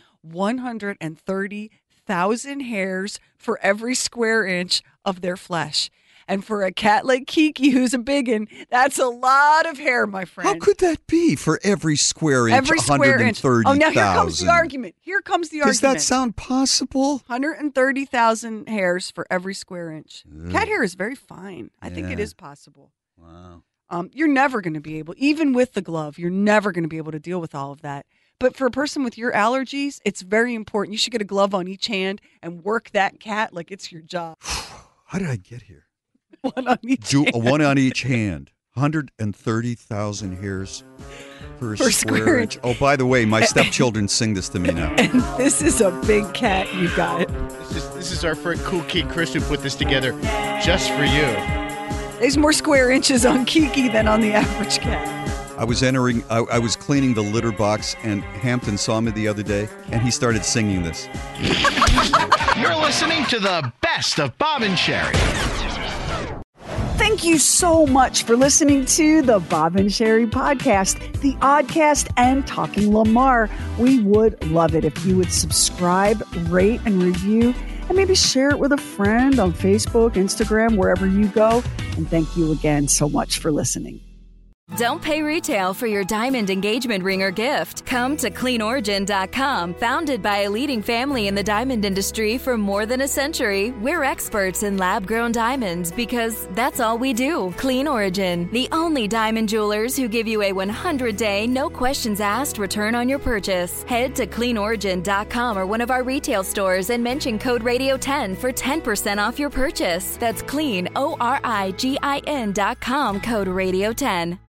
130,000 hairs for every square inch of their flesh. And for a cat like Kiki, who's a biggin, that's a lot of hair, my friend. How could that be for every square inch? Every square inch. 130,000. Oh, now here comes the argument. Does that sound possible? 130,000 hairs for every square inch. Cat hair is very fine. I think it is possible. Wow. You're never going to be able, even with the glove, you're never going to be able to deal with all of that. But for a person with your allergies, it's very important. You should get a glove on each hand and work that cat like it's your job. How did I get here? One on each hand. One on each hand. 130,000 hairs per square inch. Oh, by the way, my stepchildren sing this to me now. And this is a big cat, you got. This is our friend Cool Kid Chris who put this together just for you. There's more square inches on Kiki than on the average cat. I was cleaning the litter box, and Hampton saw me the other day, and he started singing this. You're listening to the best of Bob and Sherry. Thank you so much for listening to the Bob and Sherry podcast, the Oddcast, and Talking Lamar. We would love it if you would subscribe, rate, and review, and maybe share it with a friend on Facebook, Instagram, wherever you go. And thank you again so much for listening. Don't pay retail for your diamond engagement ring or gift. Come to CleanOrigin.com. Founded by a leading family in the diamond industry for more than a century, we're experts in lab-grown diamonds because that's all we do. Clean Origin, the only diamond jewelers who give you a 100-day, no-questions-asked return on your purchase. Head to CleanOrigin.com or one of our retail stores and mention code Radio10 for 10% off your purchase. That's CleanOrigin.com, code Radio10.